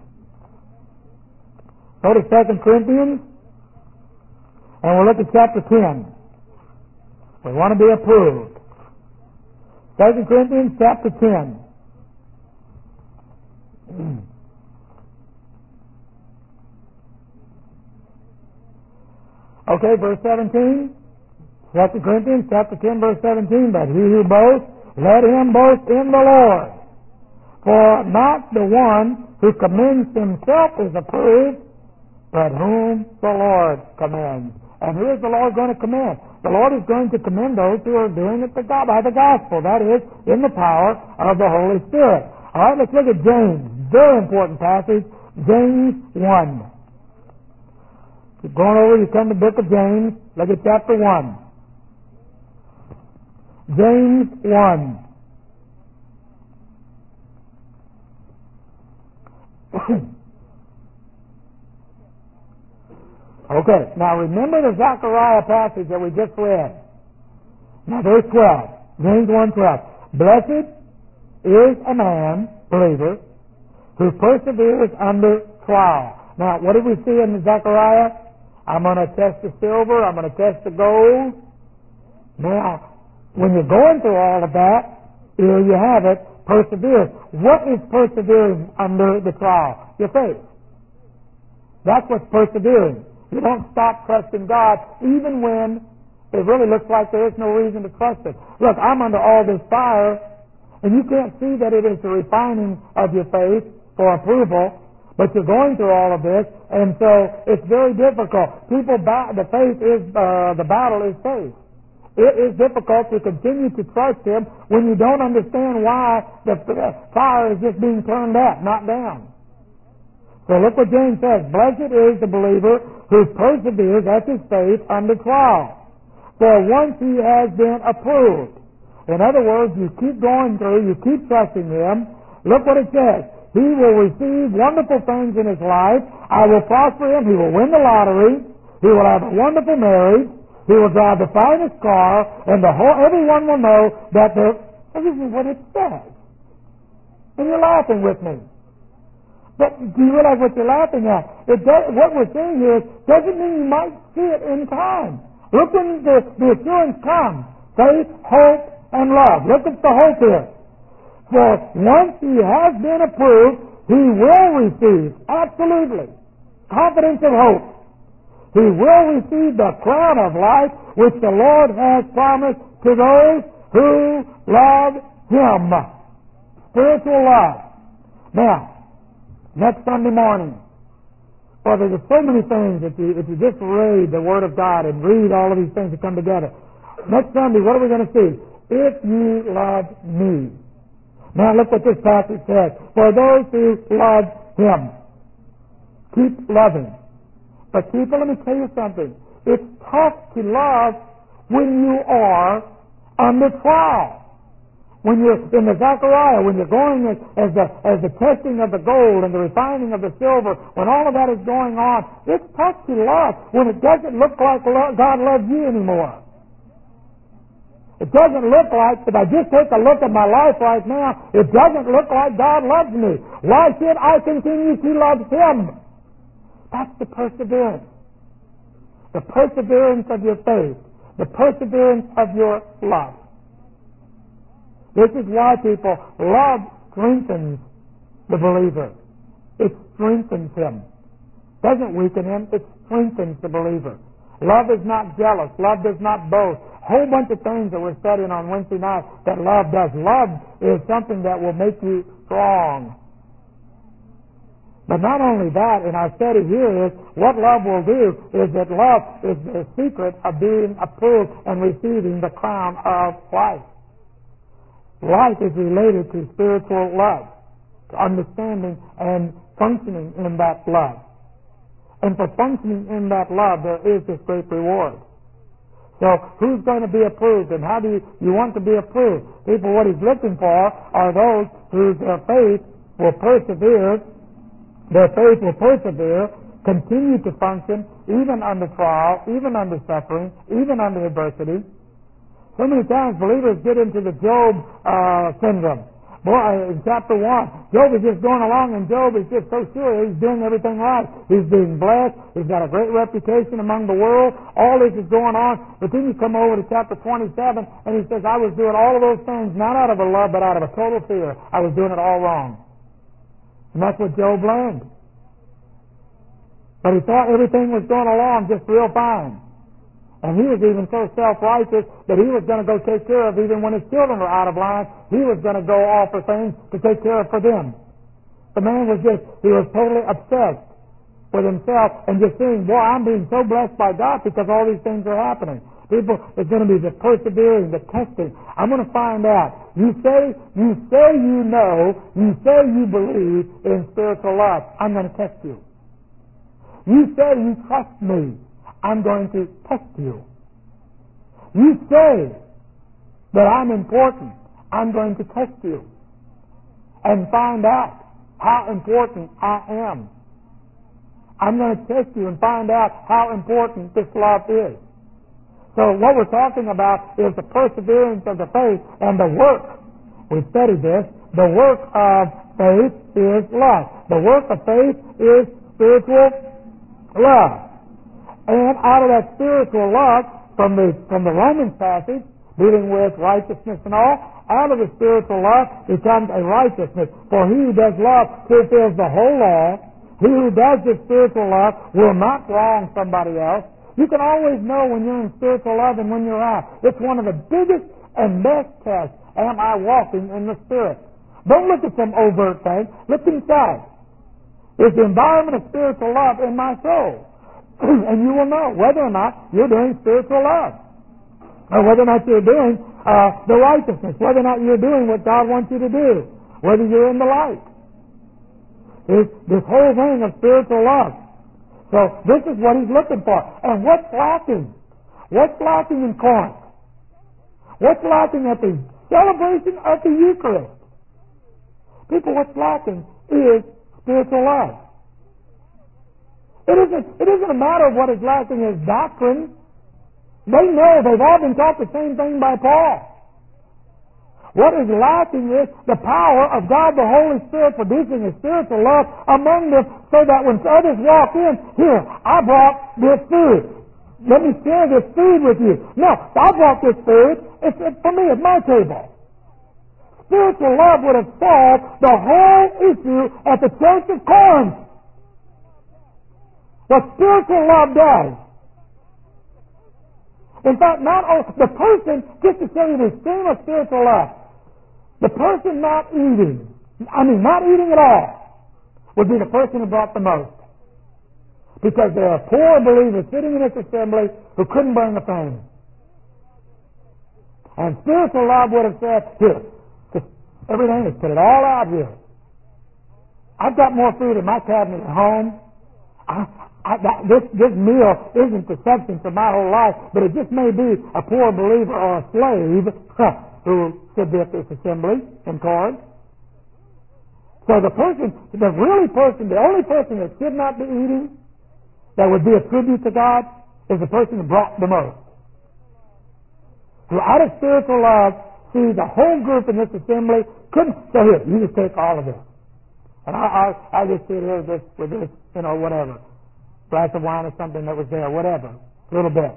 Go to 2 Corinthians, and we'll look at chapter 10. We want to be approved. 2 Corinthians chapter 10. Okay, verse 17. 2 Corinthians chapter 10, verse 17. But he who boasts, let him boast in the Lord. For not the one who commends himself is approved, but whom the Lord commends. And who is the Lord going to commend? The Lord is going to commend those who are doing it by the gospel. That is, in the power of the Holy Spirit. All right, let's look at James. Very important passage. James 1. Keep going over, you come to the book of James. Look at chapter 1. James 1. Okay, now remember the Zechariah passage that we just read. Now verse 12, James 1:12. Blessed is a man, believer, who perseveres under trial. Now, what did we see in Zechariah? I'm going to test the silver, I'm going to test the gold. Now, when you're going through all of that, here you have it, persevere. What is persevering under the trial? Your faith. That's what's persevering. You don't stop trusting God even when it really looks like there is no reason to trust it. Look, I'm under all this fire, and you can't see that it is the refining of your faith for approval, but you're going through all of this, and so it's very difficult. The battle is faith. It is difficult to continue to trust Him when you don't understand why the fire is just being turned up, not down. So look what James says. Blessed is the believer who perseveres at his faith under trial. For once he has been approved. In other words, you keep going through, you keep trusting Him. Look what it says. He will receive wonderful things in his life. I will prosper him. He will win the lottery. He will have a wonderful marriage. He will drive the finest car, and everyone will know that this is what it says. And you're laughing with me. But do you realize what you're laughing at? What we're saying here doesn't mean you might see it in time. Look when the assurance comes. Faith, hope, and love. Look at the hope here. For once he has been approved, he will receive, absolutely, confidence of hope. he will receive the crown of life which the Lord has promised to those who love Him. Spiritual love. Now, next Sunday morning, well, there's so many things if you just read the Word of God and read all of these things that come together. Next Sunday, what are we going to see? If you love me. Now look what this passage says. For those who love Him. Keep loving. But people, let me tell you something. It's tough to love when you are under trial. When you're in the Zechariah, when you're going as the testing of the gold and the refining of the silver, when all of that is going on, it's tough to love when it doesn't look like God loves you anymore. It doesn't look like, if I just take a look at my life right now, it doesn't look like God loves me. Why should I continue to love Him? That's the perseverance. The perseverance of your faith. The perseverance of your love. This is why people, love strengthens the believer. It strengthens him. Doesn't weaken him, it strengthens the believer. Love is not jealous. Love does not boast. A whole bunch of things that we're studying on Wednesday night that love does. Love is something that will make you strong. But not only that, in our study here is, what love will do is that love is the secret of being approved and receiving the crown of life. Life is related to spiritual love, to understanding and functioning in that love. And for functioning in that love, there is this great reward. So, who's going to be approved, and how do you want to be approved? People, what He's looking for are those whose faith will persevere. Their faith will persevere, continue to function, even under trial, even under suffering, even under adversity. So many times believers get into the Job syndrome. Boy, in chapter 1, Job is just going along, and Job is just so sure he's doing everything right. He's being blessed. He's got a great reputation among the world. All this is going on. But then you come over to chapter 27, and he says, I was doing all of those things, not out of a love, but out of a total fear. I was doing it all wrong. And that's what Job learned. But he thought everything was going along just real fine. And he was even so self-righteous that he was going to go take care of, even when his children were out of line, he was going to go offer things to take care of for them. The man was he was totally obsessed with himself and just saying, boy, I'm being so blessed by God because all these things are happening. People, it's going to be the persevering, the testing. I'm going to find out. You say you know, you say you believe in spiritual love. I'm going to test you. You say you trust me. I'm going to test you. You say that I'm important. I'm going to test you and find out how important I am. I'm going to test you and find out how important this love is. So what we're talking about is the perseverance of the faith and the work. We studied this. The work of faith is love. The work of faith is spiritual love. And out of that spiritual love, from the Romans passage, dealing with righteousness and all, out of the spiritual love becomes a righteousness. For he who does love fulfills the whole law. He who does this spiritual love will not wrong somebody else. You can always know when you're in spiritual love and when you're out. It's one of the biggest and best tests. Am I walking in the Spirit? Don't look at some overt thing. Look inside. Is the environment of spiritual love in my soul? And you will know whether or not you're doing spiritual love, or whether or not you're doing the righteousness, whether or not you're doing what God wants you to do, whether you're in the light. This whole thing of spiritual love. So this is what He's looking for. And what's lacking? What's lacking in Corinth? What's lacking at the celebration of the Eucharist? People, what's lacking is spiritual love. It isn't a matter of what is lacking is doctrine. They know, they've all been taught the same thing by Paul. What is lacking is the power of God the Holy Spirit producing a spiritual love among them, so that when others walk in, here, I brought this food. Let me share this food with you. No, I brought this food. It's for me at my table. Spiritual love would have solved the whole issue at the church of Corinth. What spiritual love does In fact, not only the person, just to show you the extreme of spiritual lust, the person not eating at all, would be the person who brought the most. Because there are poor believers sitting in this assembly who couldn't bring a thing. And spiritual love would have said, here, just everything, just put it all out here. I've got more food in my cabinet at home. This meal isn't the substance of my whole life, but it just may be a poor believer or a slave who should be at this assembly in Corinth. So the only person that should not be eating, that would be a tribute to God, is the person who brought the most. Who out of spiritual love, see the whole group in this assembly couldn't. So here, you just take all of this, and I just sit here with this, whatever, glass of wine or something that was there, whatever, a little bit.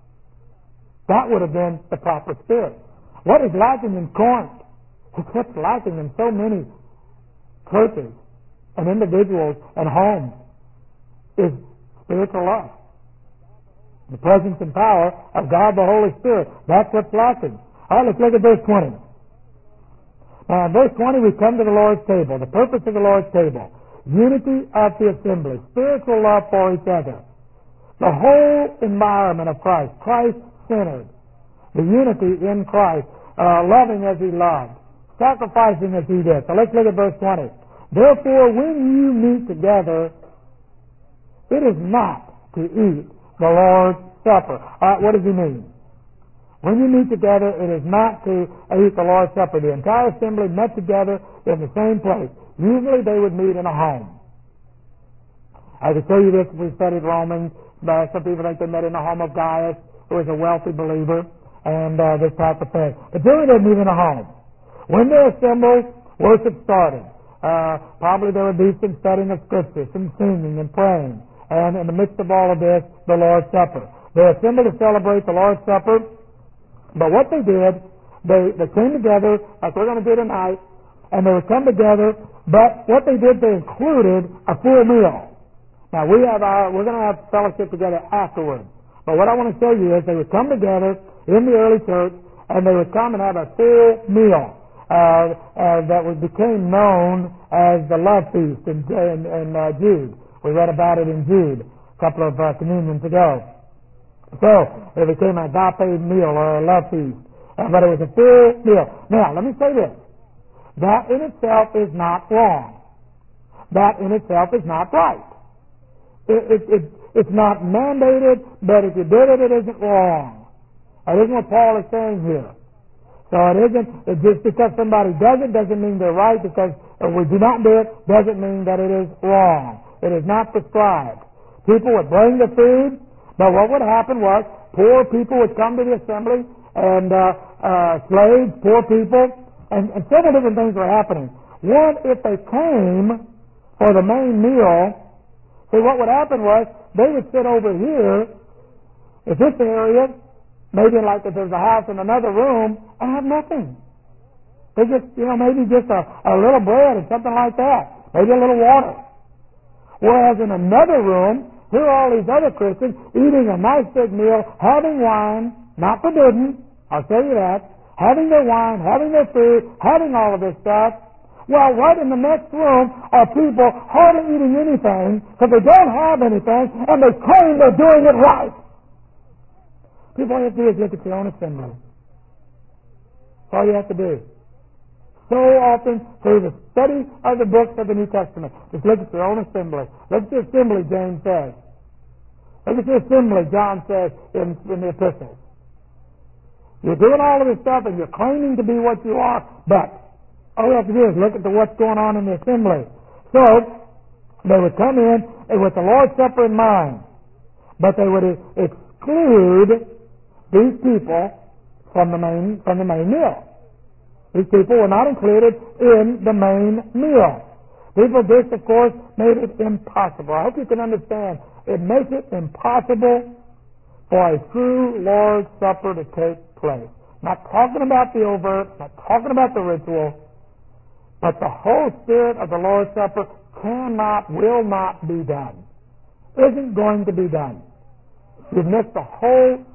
That would have been the proper spirit. What is lacking in Corinth? It's what's lacking in so many churches and individuals and homes is spiritual love. The presence and power of God the Holy Spirit. That's what's lacking. All right, let's look at verse 20. Now in verse 20 we come to the Lord's table. The purpose of the Lord's table. Unity of the assembly. Spiritual love for each other. The whole environment of Christ. Christ-centered. The unity in Christ. Loving as He loved. Sacrificing as He did. So let's look at verse 20. Therefore, when you meet together, it is not to eat the Lord's Supper. What does he mean? When you meet together, it is not to eat the Lord's Supper. The entire assembly met together in the same place. Usually they would meet in a home. I could show you this if we studied Romans. Some people think they met in the home of Gaius, who was a wealthy believer, and this type of thing. But generally they meet in a home. When they're assembled, worship started. Probably there would be some studying of Scripture, some singing and praying. And in the midst of all of this, the Lord's Supper. They assembled to celebrate the Lord's Supper. But what they did, they came together, like we're going to do tonight, and they would come together, but what they did, they included a full meal. Now, we're going to have fellowship together afterwards. But what I want to show you is they would come together in the early church, and they would come and have a full meal that became known as the love feast in Jude. We read about it in Jude a couple of communions ago. So, it became an agape meal or a love feast. But it was a full meal. Now, let me say this. That in itself is not wrong. That in itself is not right. It's not mandated, but if you did it, it isn't wrong. That isn't what Paul is saying here. So just because somebody does it doesn't mean they're right, because if we do not do it doesn't mean that it is wrong. It is not prescribed. People would bring the food, but what would happen was poor people would come to the assembly, and slaves, poor people, and several different things were happening. One, if they came for the main meal, see what would happen was they would sit over here in this area, maybe like if there's a house in another room, and have nothing. They just, maybe just a little bread or something like that, maybe a little water. Whereas in another room, here are all these other Christians eating a nice big meal, having wine, not forbidden, I'll tell you that, having their wine, having their food, having all of this stuff. Well, right in the next room are people hardly eating anything because they don't have anything, and they claim they're doing it right. People, all you have to do is look at your own assembly. That's all you have to do. So often, through the study of the books of the New Testament, just look at your own assembly. Look at the assembly, James says. Look at the assembly, John says in the epistles. You're doing all of this stuff and you're claiming to be what you are, but all you have to do is look at what's going on in the assembly. So, they would come in with the Lord's Supper in mind, but they would exclude these people from the main meal. These people were not included in the main meal. This, of course, made it impossible. I hope you can understand. It makes it impossible for a true Lord's Supper to take place. Not talking about the overt, not talking about the ritual, but the whole spirit of the Lord's Supper will not be done. Isn't going to be done. You've missed the whole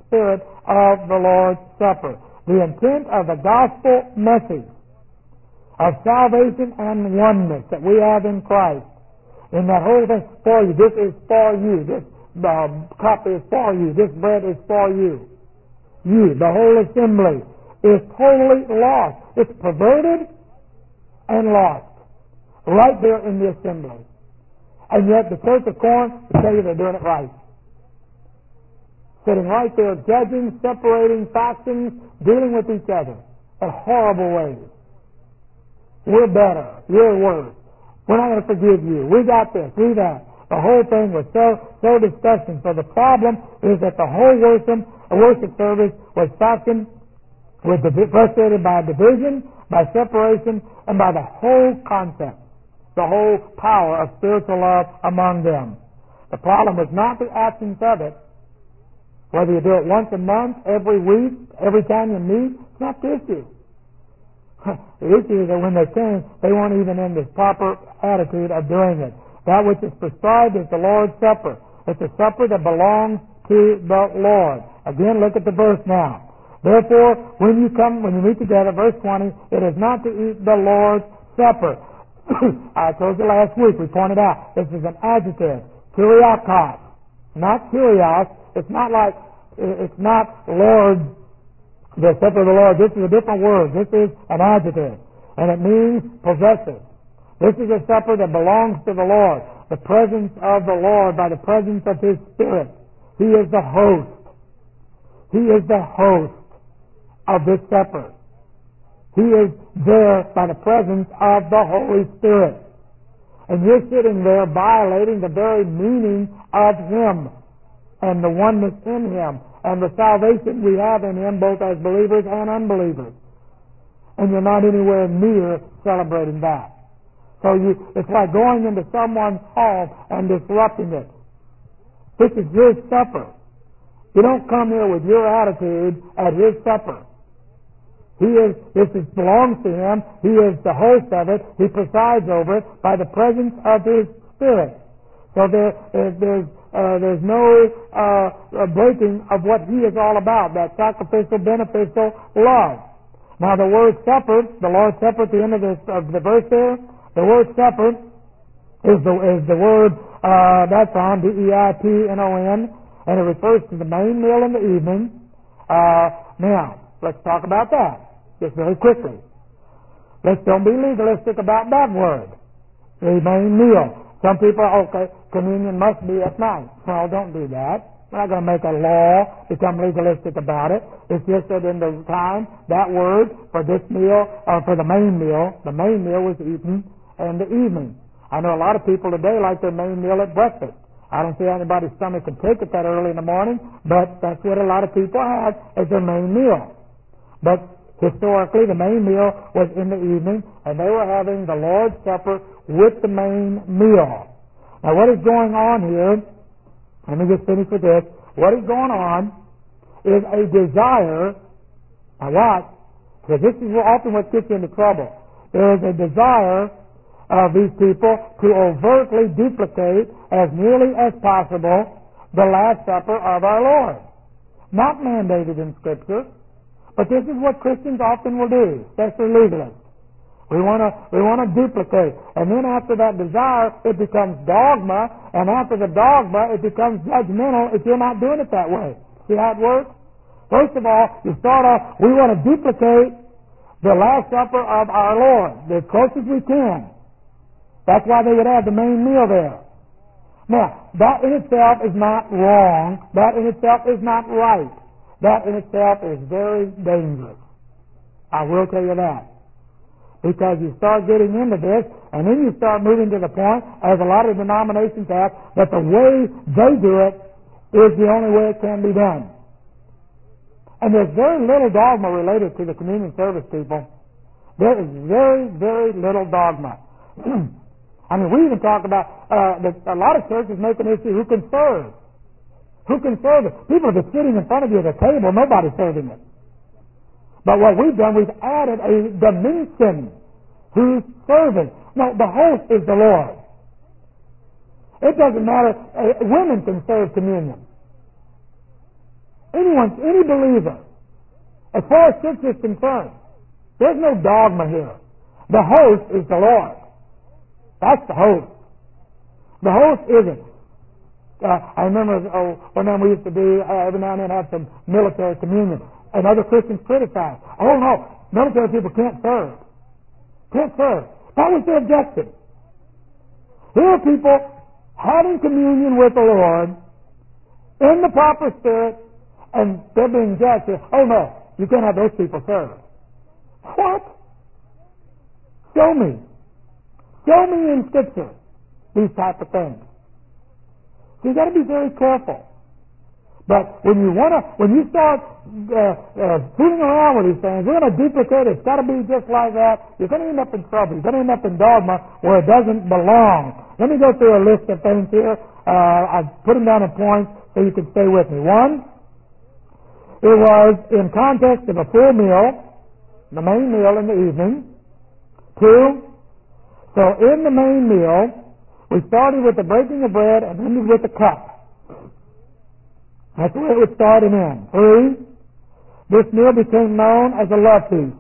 spirit of the Lord's Supper. The intent of the gospel message of salvation and oneness that we have in Christ, in that whole thing, for you, this is for you, this cup is for you, this bread is for you. You, the whole assembly, is totally lost. It's perverted and lost right there in the assembly. And yet the Church of Corinth will tell you they're doing it right. Sitting right there, judging, separating factions, dealing with each other in horrible ways. We're better. You're worse. We're not going to forgive you. We got this. We that. The whole thing was so disgusting. So the problem is that the whole worship service was fashioned, frustrated by division, by separation, and by the whole concept, the whole power of spiritual love among them. The problem was not the absence of it. Whether you do it once a month, every week, every time you meet, it's not the issue. The issue is that when they came, they weren't even in this proper attitude of doing it. That which is prescribed is the Lord's Supper. It's a supper that belongs to the Lord. Again, look at the verse now. Therefore, when you meet together, verse 20, it is not to eat the Lord's Supper. I told you last week, we pointed out, this is an adjective, kuriakos, not kurios. It's not Lord, the supper of the Lord. This is a different word. This is an adjective, and it means possessive. This is a supper that belongs to the Lord, the presence of the Lord by the presence of His Spirit. He is the host. He is the host of this supper. He is there by the presence of the Holy Spirit. And you're sitting there violating the very meaning of Him and the oneness in Him and the salvation we have in Him, both as believers and unbelievers. And you're not anywhere near celebrating that. So it's like going into someone's home and disrupting it. This is His supper. You don't come here with your attitude at His supper. This belongs to Him. He is the host of it. He presides over it by the presence of His Spirit. So there's no breaking of what He is all about, that sacrificial, beneficial love. Now the word supper, the Lord's Supper at the end of the verse there, the word supper is the word that's on D-E-I-P-N-O-N, and it refers to the main meal in the evening. Now, let's talk about that just very quickly. Let's don't be legalistic about that word, the main meal. Some people, okay, communion must be at night. Well, don't do that. We're not going to make a law become legalistic about it. It's just that in the time, that word for this meal, or for the main meal was eaten in the evening. I know a lot of people today like their main meal at breakfast. I don't see how anybody's stomach can take it that early in the morning, but that's what a lot of people have as their main meal. But historically, the main meal was in the evening, and they were having the Lord's Supper with the main meal. Now, what is going on here, let me just finish with this. What is going on is a desire, now watch, because this is often what gets you into trouble. There is a desire of these people to overtly duplicate as nearly as possible the Last Supper of our Lord. Not mandated in Scripture, but this is what Christians often will do, especially legalists. We want to duplicate, and then after that desire, it becomes dogma, and after the dogma, it becomes judgmental if you're not doing it that way. See how it works? First of all, you start off, we want to duplicate the Last Supper of our Lord as close as we can. That's why they would have the main meal there. Now, that in itself is not wrong. That in itself is not right. That in itself is very dangerous. I will tell you that. Because you start getting into this, and then you start moving to the point, as a lot of denominations have, that the way they do it is the only way it can be done. And there's very little dogma related to the communion service, people. There is very, very little dogma. I mean, we even talk about a lot of churches make an issue who can serve. Who can serve it? People are just sitting in front of you at a table, nobody's serving it. But what we've done, we've added a dimension to serving. No, the host is the Lord. It doesn't matter. Women can serve communion. Any believer, as far as Scripture is concerned. There's no dogma here. The host is the Lord. That's the host. The host isn't. I remember one time we used to do, every now and then have some military communion, and other Christians criticized. Oh no, military people can't serve. Can't serve. That was the objection. Here are people having communion with the Lord in the proper spirit, and they're being judged. Oh no, you can't have those people serve. What? Show me. Show me in Scripture these type of things. So you've got to be very careful. But when you start fooling around with these things, we're going to duplicate it. It's got to be just like that. You're going to end up in trouble. You're going to end up in dogma where it doesn't belong. Let me go through a list of things here. I've put them down in points so you can stay with me. One, it was in context of a full meal, the main meal in the evening. Two, so in the main meal, we started with the breaking of bread and ended with the cup. That's the way it would start and end. Three, this meal became known as a love feast.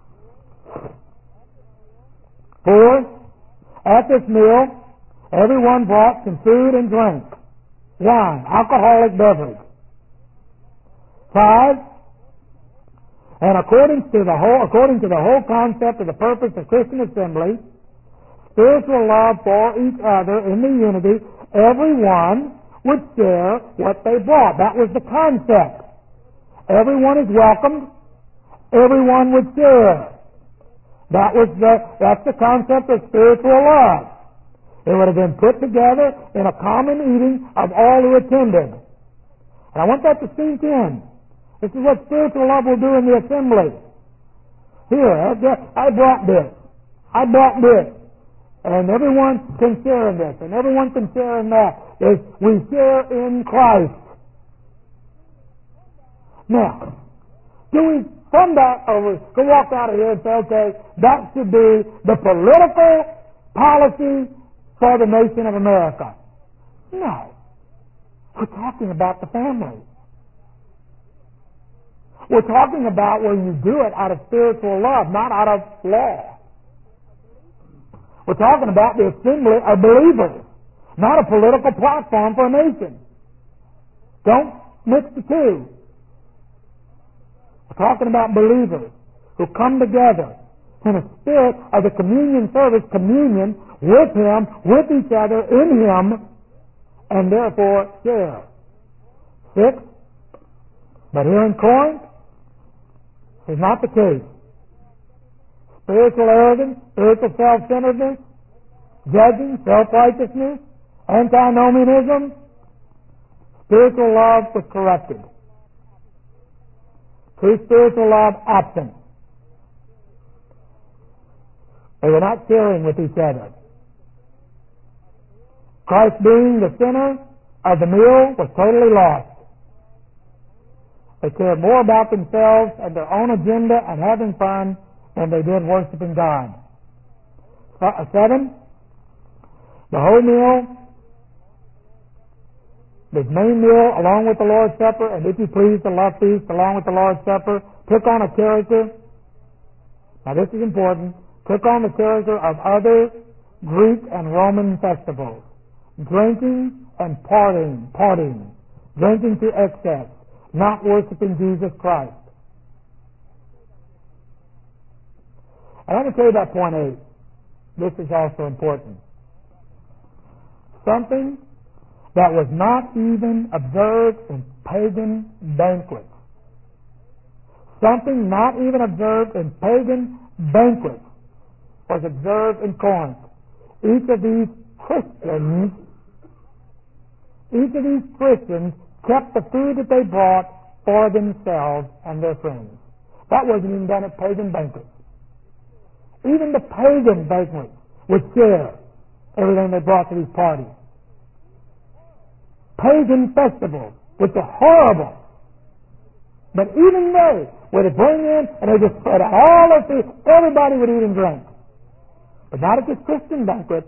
Four, at this meal, everyone brought some food and drink, wine, alcoholic beverage. Five, and according to the whole concept of the purpose of Christian assembly, spiritual love for each other in the unity, everyone would share what they brought. That was the concept. Everyone is welcomed. Everyone would share. That's the concept of spiritual love. It would have been put together in a common eating of all who attended. And I want that to sink in. This is what spiritual love will do in the assembly. Here, I brought this. I brought this. And everyone can share in this, and everyone can share in that. We share in Christ. Now, do we from that go walk out of here and say, okay, that should be the political policy for the nation of America? No. We're talking about the family. We're talking about where you do it out of spiritual love, not out of law. We're talking about the assembly of believers, not a political platform for a nation. Don't mix the two. We're talking about believers who come together in a spirit of the communion service, communion with Him, with each other, in Him, and therefore share. 6, but here in Corinth, is not the case. Spiritual arrogance, spiritual self-centeredness, judging, self-righteousness, antinomianism, spiritual love was corrupted. True spiritual love absent. They were not sharing with each other. Christ being the center of the meal was totally lost. They cared more about themselves and their own agenda and having fun than they did worshiping God. 7, the whole meal, the main meal along with the Lord's Supper, and if you please, the love feast along with the Lord's Supper, took on a character. Now this is important. Took on the character of other Greek and Roman festivals. Drinking and partying. Drinking to excess. Not worshiping Jesus Christ. And let me tell you about point 8. This is also important. Something that was not even observed in pagan banquets. Something not even observed in pagan banquets was observed in Corinth. Each of these Christians kept the food that they brought for themselves and their friends. That wasn't even done at pagan banquets. Even the pagan banquets would share everything they brought to these parties. Pagan festivals, which are horrible. But even they would bring in and they just spread out all of the, everybody would eat and drink. But not at this Christian banquet.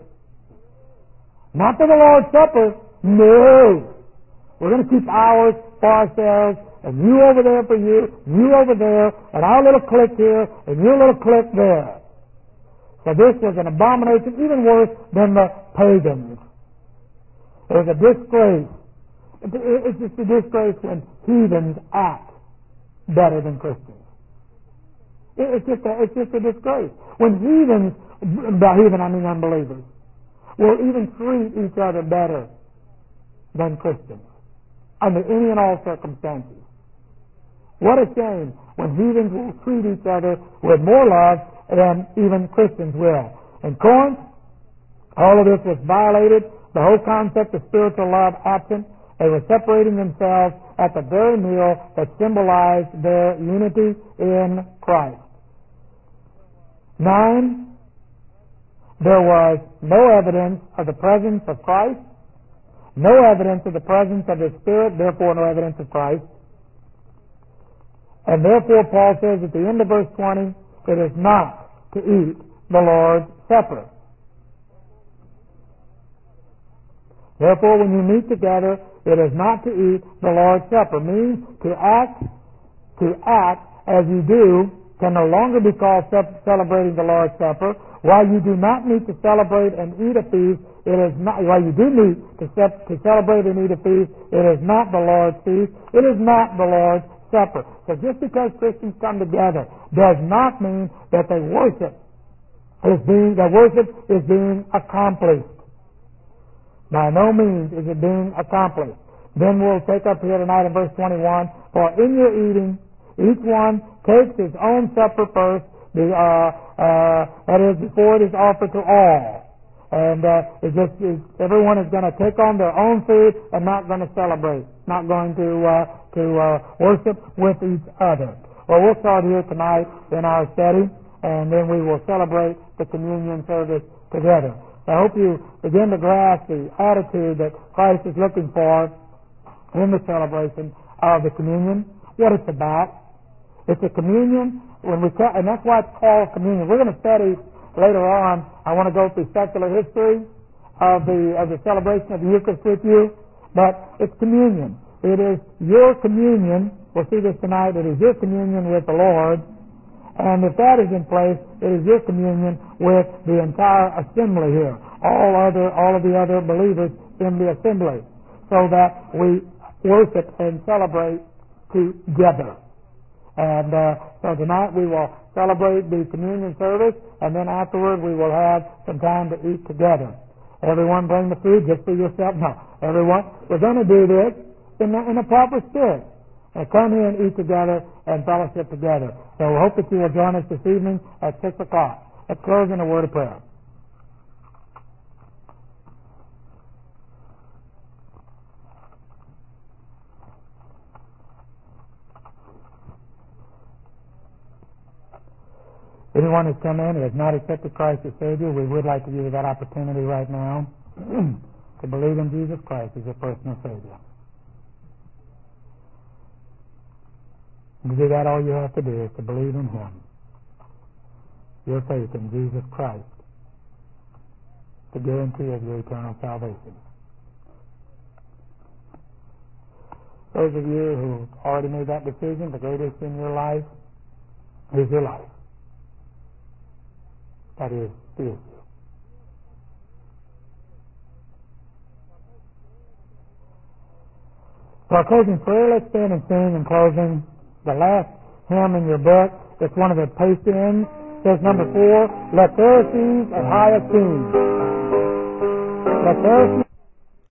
Not for the Lord's Supper. No. We're going to keep ours for ourselves. and you over there for you over there, and our little clique here, and your little clique there. So this was an abomination, even worse than the pagans. It was a disgrace. It's just a disgrace when heathens act better than Christians. It's just a disgrace. When heathens, by heathen I mean unbelievers, will even treat each other better than Christians under any and all circumstances. What a shame when heathens will treat each other with more love than even Christians will. In Corinth, all of this was violated. The whole concept of spiritual love absent. They were separating themselves at the very meal that symbolized their unity in Christ. 9, there was no evidence of the presence of Christ, no evidence of the presence of His Spirit, therefore no evidence of Christ. And therefore Paul says at the end of verse 20, it is not to eat the Lord's Supper. Therefore, when you meet together, it is not to eat the Lord's Supper. Means to act as you do can no longer be called celebrating the Lord's Supper. While you do not meet to celebrate and eat a feast, it is not. While you do meet to celebrate and eat a feast, it is not the Lord's feast. It is not the Lord's Supper. So just because Christians come together does not mean that they worship. That worship is being accomplished. By no means is it being accomplished. Then we'll take up here tonight in verse 21, for in your eating, each one takes his own supper first, that is, before it is offered to all. And everyone is going to take on their own food and not going to celebrate, not going to worship with each other. Well, we'll start here tonight in our study, and then we will celebrate the communion service together. I hope you begin to grasp the attitude that Christ is looking for in the celebration of the communion, what it's about. It's a communion, and that's why it's called communion. We're going to study later on. I want to go through secular history of the celebration of the Eucharist with you, but it's communion. It is your communion. We'll see this tonight. It is your communion with the Lord. And if that is in place, it is your communion with the entire assembly here, all of the other believers in the assembly, so that we worship and celebrate together. And so tonight we will celebrate the communion service, and then afterward we will have some time to eat together. Everyone bring the food just for yourself? No. Everyone, we're going to do this in a proper spirit. Come here and eat together and fellowship together. So we hope that you will join us this evening at 6 o'clock. Let's close in a word of prayer. Anyone who's come in who has not accepted Christ as Savior, we would like to give you that opportunity right now to believe in Jesus Christ as your personal Savior. To do that, all you have to do is to believe in Him. Your faith in Jesus Christ, the guarantee of your eternal salvation. Those of you who already made that decision, the greatest in your life is your life. That is the issue. For our closing prayer, let's stand and sing in closing the last hymn in your book. It's one of the paste ends. It says number 4, let Pharisees and high esteem. Let Pharisees